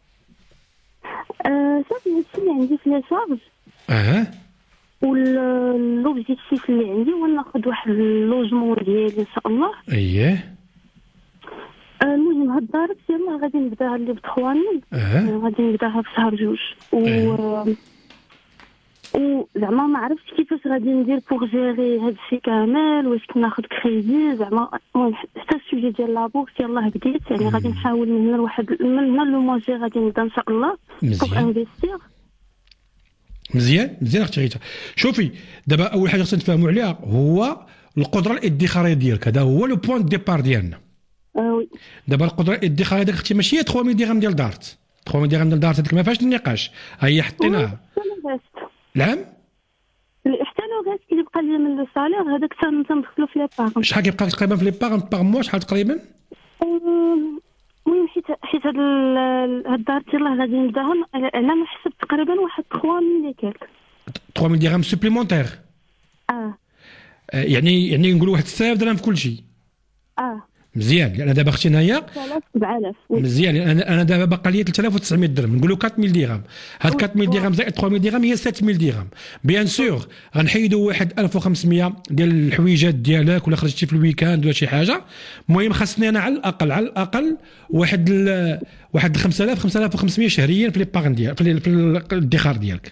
صافي هادشي اللي عندي في لي شارج. اه واللوبجيكتيف اللي عندي هو ناخذ واحد اللوجمون ديالي ان شاء الله. اييه. المهم هاد الدار ديالنا غادي نبداها اللي ب ثلاثة مية. اه غادي نبداها في شهر جوج. و أه. وزعما ما عرفتش كيفاش غادي ندير بوغ جيري هاد الشيء كامل، واش كناخذ كريدي زعما. المهم حتى السوجي ديال لابورس يلاه بديت، يعني غادي نحاول من هنا لواحد من هنا لو مونجي غادي نبدا ان شاء الله بوغ انفيستير. مزيان مزيان اختي غيتا. شوفي دابا اول حاجه خصنا نتفاهموا عليها هو القدره الادخاريه ديالك، هذا هو لو بوين ديبار ديالنا. اه وي. دابا القدره الادخاريه ديالك اختي ماشي ثلاثمية درهم ديال دارت. ثلاثمية درهم ديال دارت هذيك ما فيهاش النقاش، ها هي حطيناها. نعم. حتى لو غاس اللي بقى لي من لو سالير هذاك تندخلو في لي باغ. شحال كيبقى لك تقريبا في لي باغ باغ موا شحال تقريبا؟ المهم حيت حيت هاد هاد الدار يلاه غادي نبداها على ما حسب تقريبا واحد ثلاثمية اللي كالك. ثلاثمية درهم سوبليمونتير. اه يعني يعني نقولوا واحد ستة آلاف درهم في كل شيء. اه مزيان. لان دابا اختي هنايا سبعة آلاف. مزيان. انا انا دابا باقا لي ثلاثة آلاف وتسعمية درهم، نقولوا أربعمية درهم. هاد أربعمية درهم زائد ثلاثمية درهم هي سبعمية درهم. بيان سور غنحيدوا واحد ألف وخمسمية ديال الحويجات ديالك ولا خرجتي في الويكاند ولا شي حاجه. المهم خاصني انا على الاقل على الاقل واحد ال... واحد خمسة آلاف خمسة آلاف وخمسمية شهريا في لي باغ ديال في الادخار ديالك.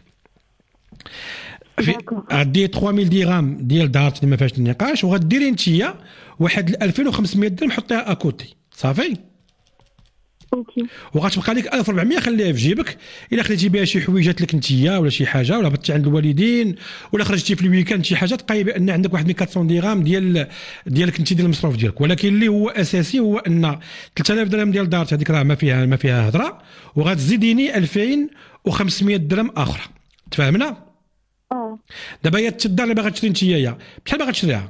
غدير ثلاثمية درهم ديال دارت اللي ما فيهاش النقاش، وغديري انتيا واحد ألفين وخمسمية درهم حطيها اكوتي صافي. اوكي. وغتبقى لك ألف وأربعمية خليها في جيبك الا خديتي بها شي حويجات لك انتيا ولا شي حاجه، ولا بطتي عند الوالدين ولا خرجتي في الويكاند شي حاجه، تلقاي بان عندك واحد أربعمية درهم ديال ديالك انت ديال المصروف ديالك. ولكن اللي هو اساسي هو ان ثلاثة آلاف درهم ديال دارت هذيك راه ما فيها ما فيها هضره، وغتزيديني ألفين وخمسمية درهم اخرى. تفاهمنا؟ اه. دابا هي الدار اللي باغا تشري نتيا بشحال باغا تشريها؟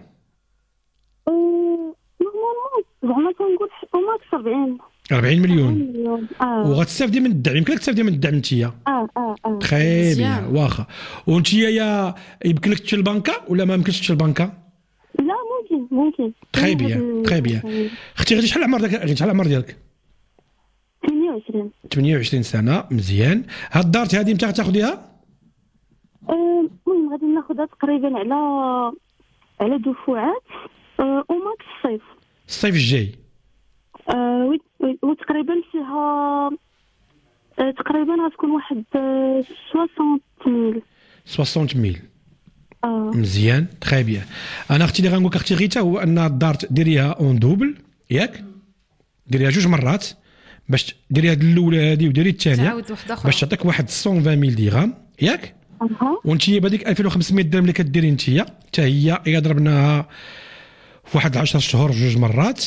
نورمالمون زعما كنقول ماكس أربعين. أربعين مليون. اه. وغتستافدي من الدعم، يمكن لك تستافدي من الدعم نتيا. اه اه اه. تخي بيان واخا. ونتيا يا يمكن لك تمشي للبنكه ولا ما يمكنش تمشي للبنكه؟ لا ممكن ممكن. تخي بيان تخي بيان. اختي غادي شحال العمر ديالك؟ شحال العمر ديالك؟ ثمانية وعشرين. ثمانية وعشرين سنه مزيان. هاد الدار هذه متى غتاخذيها؟ المهم غادي ناخذها تقريبا على على دفعات او ماكس الصيف. الصيف الجاي. آه وي وتقريبا فيها تقريبا غتكون واحد ستين ميل. ستين ميل. اه مزيان تري بيان. انا اختي اللي غنقول لك اختي غيتا هو ان الدار ديريها اون دوبل ياك، ديريها جوج مرات باش ديري هاد الاولى هادي وديري الثانيه باش تعطيك واحد مية وعشرين ميل درهم ياك. اها وانت بهذيك ألفين وخمسمية درهم اللي كديري انت حتى هي هي ضربناها في واحد عشرة شهور جوج مرات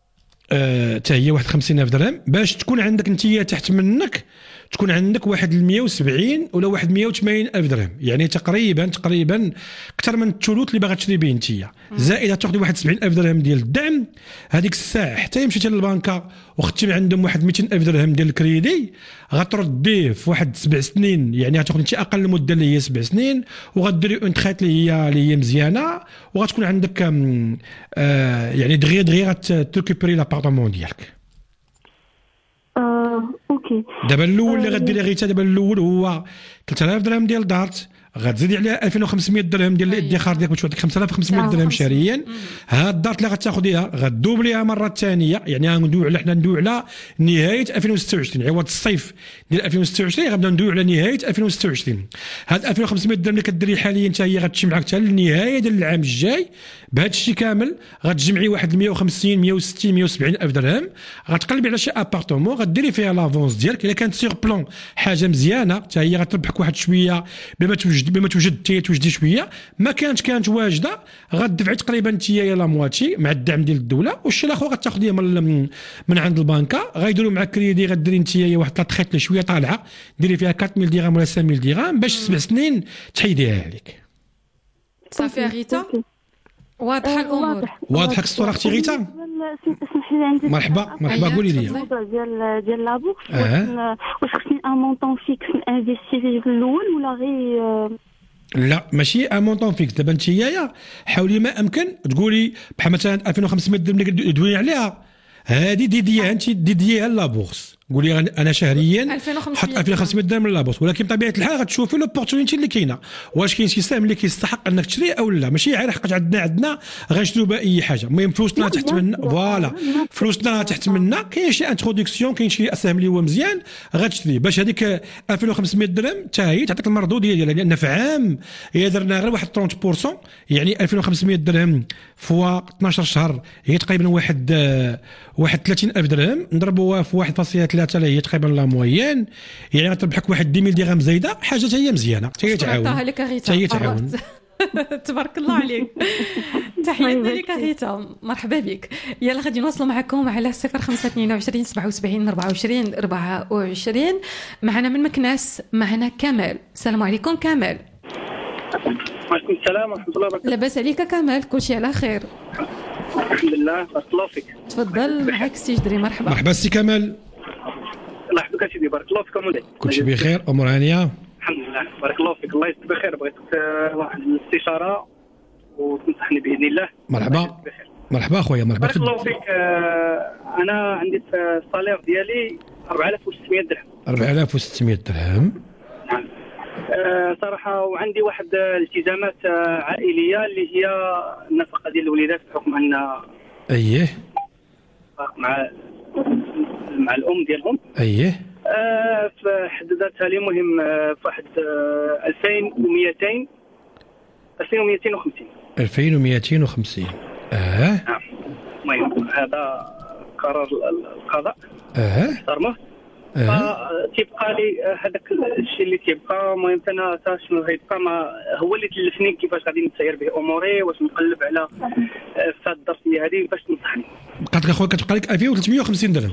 حتى أه هي واحد خمسين ألف درهم باش تكون عندك انت تحت منك تكون عندك واحد مية وسبعين ولا واحد مية وثمانين ألف درهم، يعني تقريبا تقريبا اكثر من الثلث اللي باغا تشري به انت، زائد تاخذي واحد سبعين ألف درهم ديال الدعم. هذيك الساعه حتى مشيتي للبنكه وخدتي من عندهم واحد مئتين ألف درهم ديال الكريدي غترد به في واحد سبع سنين، يعني غتاخذ انت اقل مده اللي هي سبع سنين وغديري اون تريت اللي هي اللي هي مزيانه وغتكون عندك آه يعني دغيا دغيا غتريكوبري لابارتمون ديالك. آه، اوكي. دابا الاول اللي غديري غير دابا الاول هو ثلاثة آلاف درهم ديال دارت، غتزيدي عليها ألفين وخمسمية درهم ديال الادخار ديالك باش تعطيك خمسة آلاف وخمسمية درهم شهريا. هاد الدارت اللي غتاخذيها غدوبليها مره الثانيه، يعني غندويو على حنا ندويو على نهايه ألفين وستة وعشرين، عوض الصيف ديال ألفين وستة وعشرين غنبدا ندويو على نهايه ألفين وستة وعشرين. هاد ألفين وخمسمية درهم اللي كديري حاليا حتى هي غتمشي معاك حتى للنهايه ديال العام الجاي. بهذا الشيء كامل غتجمعي واحد مية وخمسين مية وستين مية وسبعين الف درهم، غتقلبي على شي ابارتمون غديري فيها لافونس ديالك. الا كانت سيغ بلون حاجه مزيانه حتى هي غتربحك واحد شويه بما توجد بما توجد تي توجدي شويه، ما كانت كانت واجده غتدفعي تقريبا انت يا لا مواتي مع الدعم ديال الدوله، والشيء الاخر غتاخذيه من من عند البنكه غيديروا معك كريدي غديري انت واحد لا تخيط اللي شويه طالعه ديري فيها أربعة ميل درهم ولا خمسة ميل درهم باش سبع سنين تحيديها عليك. صافي غيتا واضحه الامور. واضحه الصوره اختي غيتا؟ اسمح لي عندي مرحبا مرحبا قولي لي. الموضوع ديال ديال لابوكس واش خصني ان مونطون فيكس انفيستي فيه في الاول ولا غير؟ لا ماشي ان مونطون فيكس. دابا انت يا حاولي ما امكن تقولي بحال مثلا ألفين وخمسمية درهم اللي كدوي عليها هذه ديديها انت ديديها لابورس، قولي انا شهريا حط ألفين وخمسمية درهم من لابورس، ولكن بطبيعه الحال غتشوفي لوبورتونيتي اللي كاينه، واش كاين شي سهم اللي كيستحق انك تشري او لا، ماشي غير حقاش عندنا عندنا غنشريو بها اي حاجه. المهم فلوسنا تحت منا فوالا فلوسنا تحت منا كاين شي انتروداكسيون كاين شي سهم اللي هو مزيان غتشري باش هذيك ألفين وخمسمية درهم حتى هي تعطيك المردوديه ديالها، لان في عام هي درنا غير واحد ثلاثين بالمئة، يعني ألفين وخمسمية درهم فوا اثناش شهر هي تقريبا واحد واحد ثلاثين ألف درهم نضربوها في واحد فاصلة ثلاثة اللي هي تقريبا لا موين، يعني غتربحك واحد عشرين ميل درهم زايده، حاجه هي مزيانه حتى هي تعاون حتى هي تعاون. تبارك الله عليك. تحياتنا لك غيتا، مرحبا بك. يلا غادي نوصلوا معكم على صفر خمسة اثنين وعشرين سبعة وسبعين أربعة وعشرين أربعة وعشرين. معنا من مكناس معنا كمال. السلام عليكم كمال. وعليكم السلام ورحمه الله وبركاته. لاباس عليك كمال؟ كلشي على خير الحمد لله. بارك الله فيك. تفضل معك سي جدري. مرحبا. مرحبا سي كمال. الله يحفظك سيدي. بارك الله فيك مولاي. كلشي بخير امور هانيه؟ الحمد لله بارك الله فيك. الله يجزيك بخير. بغيت واحد الاستشاره وتنصحني باذن الله. مرحبا مرحبا خويا. مرحبا. بارك الله فيك. انا عندي الصالير ديالي أربعة آلاف وستمية درهم. أربعة آلاف وستمية درهم. نعم. أه صراحه وعندي واحد الالتزامات عائليه اللي هي النفقه ديال الوليدات بحكم ان اييه مع مع الام ديالهم. اييه أه فحددتها لي مهم في واحد ألفين ومئتين ألفين ومئتين وخمسين ألفين ومئتين وخمسين. اه نعم. المهم هذا قرار القضاء. اه صارمه. فتيبقى لي هذاك الشيء اللي تيبقى. المهم انا حتى شنو غيبقى ما هو اللي تلفني كيفاش غادي نسير به اموري، واش نقلب على في الدرسيه هذه باش تنصحني. بقات لك اخويا كتبقى لك ألفين وثلاثمية وخمسين درهم.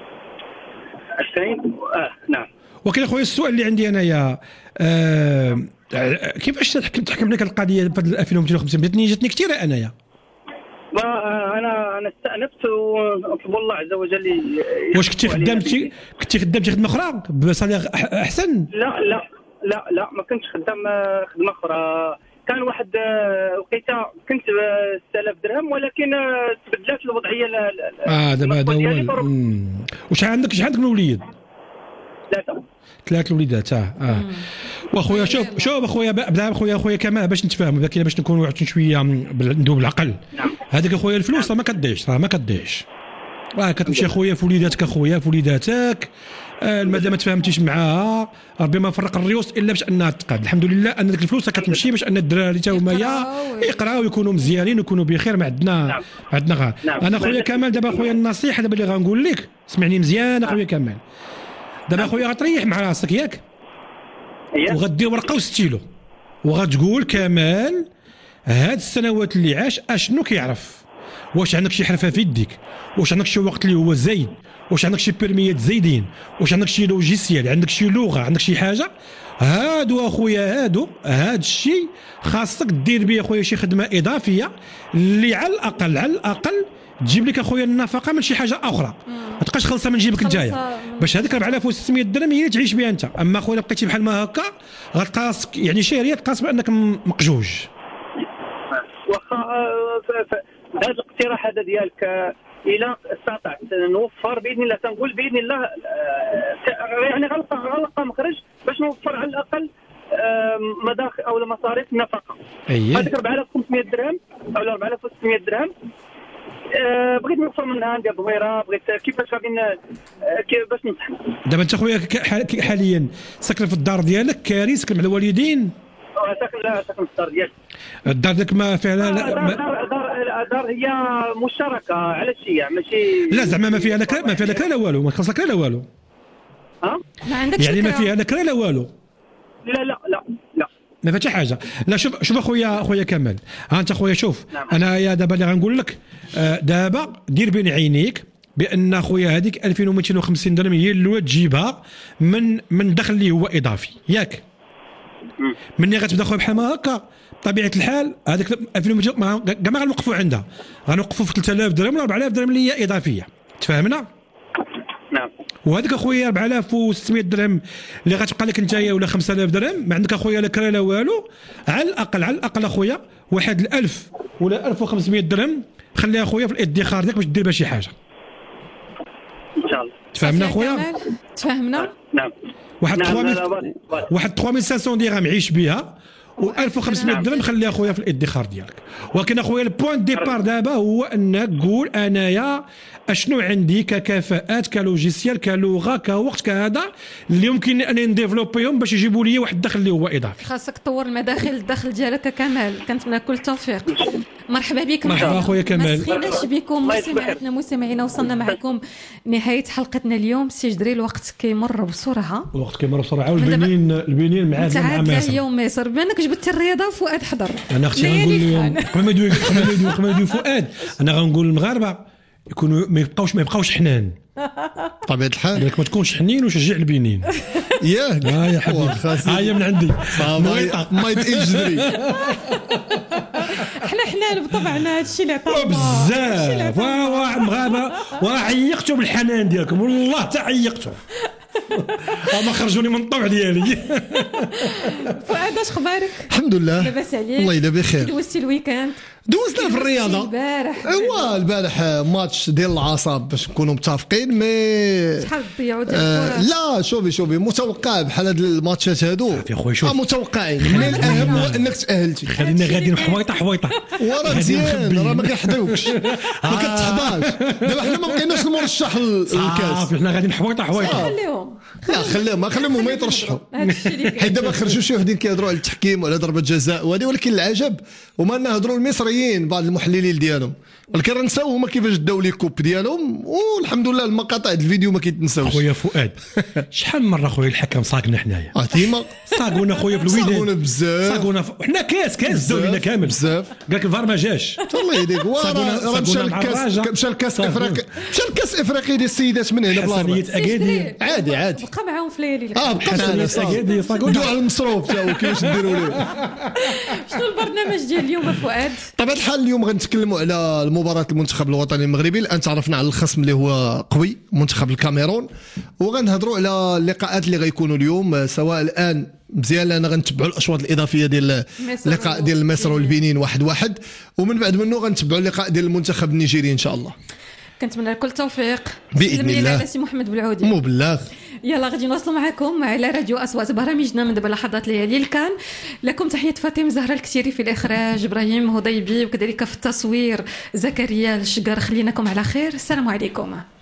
ألفين اه نعم. ولكن اخويا السؤال اللي عندي انايا آه كيفاش تحكم تحكم لك القضيه في ألفين ومئتين وخمسين؟ جاتني جاتني كثيره انايا. ما انا انا استأنفت ونطلب الله عز وجل. واش كنتي خدام كنتي خدام شي خدمه اخرى بصالير احسن؟ لا لا لا لا ما كنتش خدام خدمه اخرى. كان واحد وقيته كنت ستة آلاف درهم ولكن تبدلات الوضعيه. اه دابا هذا هو. وشحال عندك شحال عندك من وليد؟ ثلاثه. ثلاث وليدات. اه اه واخويا شوف شوف اخويا بدا اخويا اخويا كمان باش نتفاهموا كاين باش نكونوا شويه ندوب العقل. نعم. هذيك اخويا الفلوس راه ما كتضيعش راه ما كتضيعش راه كتمشي اخويا في وليداتك اخويا في وليداتك الماده ما تفاهمتيش معاها ربي ما فرق الريوس الا باش انها تقاد. الحمد لله ان ديك الفلوس كتمشي باش ان الدراري تا هما يقراو ويكونوا مزيانين ويكونوا بخير. ما عندنا نعم. عندنا غير نعم. انا خويا كمال دابا خويا النصيحه دابا اللي غنقول لك سمعني مزيان اخويا نعم. كمال دابا نعم. خويا غتريح مع راسك ياك وغدير ورقه وستيلو وغتقول كمال هاد السنوات اللي عاش اشنو كيعرف، واش عندك شي حرفه في يديك، واش عندك شي وقت اللي هو زايد، واش عندك شي بيرميات زايدين، واش عندك شي لوجيسيال، عندك شي لغه، عندك شي حاجه. هادو اخويا هادو هاد الشيء خاصك دير به اخويا شي خدمه اضافيه اللي على الاقل على الاقل تجيب لك اخويا النفقه من شي حاجه اخرى، ما تبقاش خلصها من جيبك نتايا باش هذيك أربعة آلاف وستمية درهم هي اللي تعيش بها انت. اما اخويا بقيتي بحال ما هكا غتلقى راسك يعني شهريه تقاس بانك مقجوج. واخا هذا الاقتراح هذا ديالك الى استطعت نوفر باذن الله، تنقول باذن الله يعني غنلقى غنلقى مخرج باش نوفر على الاقل مداخل او مصاريف النفقه. هذيك أربعة آلاف وخمسمية درهم او أربعة آلاف وستمية درهم أه بغيت نوفر منها ندير دويره، بغيت كيفاش غادي باش نصح. دابا انت خويا حاليا ساكن في الدار ديالك كاري ساكن مع الوالدين؟ ساكن لا ساكن في الدار ديالي. الدار ديالك ما فيها لا دار دار هي مشتركه على الشيء ماشي لا زعما ما فيها لا ما فيها لا لا والو، ما خاصك لا والو. ها ما عندكش يعني ما فيها لا لا والو. لا لا لا لا ما فيها حاجه. لا شوف شوف اخويا اخويا كمال، ها انت اخويا شوف نعم. انا يا دابا اللي غنقول لك دابا دير بين عينيك بان اخويا هذيك ألفين ومئتين وخمسين درهم هي اللي تجيبها من من دخل اللي هو اضافي ياك. مني غتبدا خويا بحال ما هكا بطبيعه الحال هذيك ألفين ومئتين كاع ما غنوقفوا عندها، غنوقفوا في ثلاثة آلاف درهم ولا أربعة آلاف درهم اللي هي اضافيه. تفاهمنا؟ نعم. وهذيك اخويا أربعة آلاف وستمية درهم اللي غتبقى لك نتايا ولا خمسة آلاف درهم ما عندك اخويا لا كرا لا والو. على الاقل على الاقل اخويا واحد الألف ولا ألف وخمسمية درهم خليها اخويا في الادخار ديالك باش دير بها شي حاجه. ان شاء الله. تفهمنا اخويا؟ تفهمنا؟ نعم. واحد واحد ثلاثة آلاف وخمسمية درهم عيش بها و1500 درهم خليها اخويا في الادخار ديالك. ولكن اخويا البوان ديبار دابا هو انك قول انايا اشنو عندي ككفاءات كلوجيسيال كلغه كوقت كهذا اللي يمكن انني نديفلوبيهم باش يجيبوا لي واحد الدخل اللي هو اضافي. خاصك تطور المداخل الدخل ديالك كمال. كنتمنى كل التوفيق. مرحبا بكم. مرحبا اخويا كمال. ما سخيناش بكم مستمعاتنا مستمعينا، وصلنا معكم نهايه حلقتنا اليوم. سي جدري الوقت كيمر بسرعه. الوقت كيمر بسرعه والبنين البنين معانا مع مصر. اليوم مصر بما انك جبت الرياضه فؤاد حضر. انا اختي غنقول لهم قبل ما يدوي قبل ما يدوي فؤاد انا غنقول للمغاربه يكونوا ما يبقاوش ما يبقاوش حنان طبيعه الحال. ما تكونش حنين وشجع البنين ياك. ها يا حبيبي ها هي من عندي ما يدقيش جدري. احنا حنان بطبعنا، هذا الشيء اللي عطانا بزاف. واه مغاربه وعيقتوا بالحنان ديالكم والله تعيقتوا. ما خرجوني من الطوع ديالي. فؤاد اش اخبارك؟ الحمد لله لاباس عليك؟ والله الا بخير. دوزتي الويكاند؟ دوزنا في الرياضه البارح. ايوا البارح ماتش ديال العصاب باش نكونوا متفقين. مي شحال تضيعوا ديال آه لا شوفي شوفي متوقع بحال هاد الماتشات هادو يا خويا شوف متوقعين. من الاهم هو انك تاهلتي. خلينا غاديين حويطه حويطه وراه مزيان راه ما كيحضيوكش ما كتحضاش. دابا حنا ما بقيناش المرشح للكاس، حنا غاديين حويطه حويطه. خليهم لا خليهم خليهم هما يترشحوا. حيت دابا خرجوا شي وحدين كيهضروا على التحكيم وعلى ضربه جزاء وهذه، ولكن العجب هما نهضروا المصريين بعض المحللين ديالهم، ولكن راه نساو هما كيفاش داو لي كوب ديالهم. والحمد لله المقاطع د الفيديو ما كيتنساوش. خويا فؤاد شحال من مره خويا الحكم صاقنا حنايا. اه ديما صاقونا خويا في الويدان. صاقونا بزاف. صاقونا ف... حنا كاس كاس داو لينا كامل بزاف. قال لك الفار ما جاش. الله يهديك. راه مشى الكاس مشى الكاس افريقيا مشى الكاس افريقيا ديال السيدات من هنا بلا اكادي عادي عادي. بقى معاهم في الليالي. اه بقى معنا اكادي صاقونا. ندوي على المصروف تا هو كيفاش نديروا ليه. شنو البرنامج ديال اليوم فؤاد؟ طبعا الحال اليوم غنتكلموا على المباراه المنتخب الوطني المغربي. الان تعرفنا على الخصم اللي هو قوي منتخب الكاميرون، وغنهضروا على اللقاءات اللي غيكونوا اليوم. سواء الان مزيان لان غنتبعوا الاشواط الاضافيه ديال اللقاء ديال مصر والبنين واحد واحد، ومن بعد منه غنتبعوا اللقاء ديال المنتخب النيجيري ان شاء الله. كنتمنى لكل التوفيق باذن الله. على سي محمد بلعودي مو بالله. يلا غادي نواصلوا معكم على راديو اصوات برامجنا من دابا لحظات ليالي الكان. لكم تحيه فاطمه زهره الكثيري في الاخراج، ابراهيم هضيبي وكذلك في التصوير زكريا الشقر. خليناكم على خير، السلام عليكم.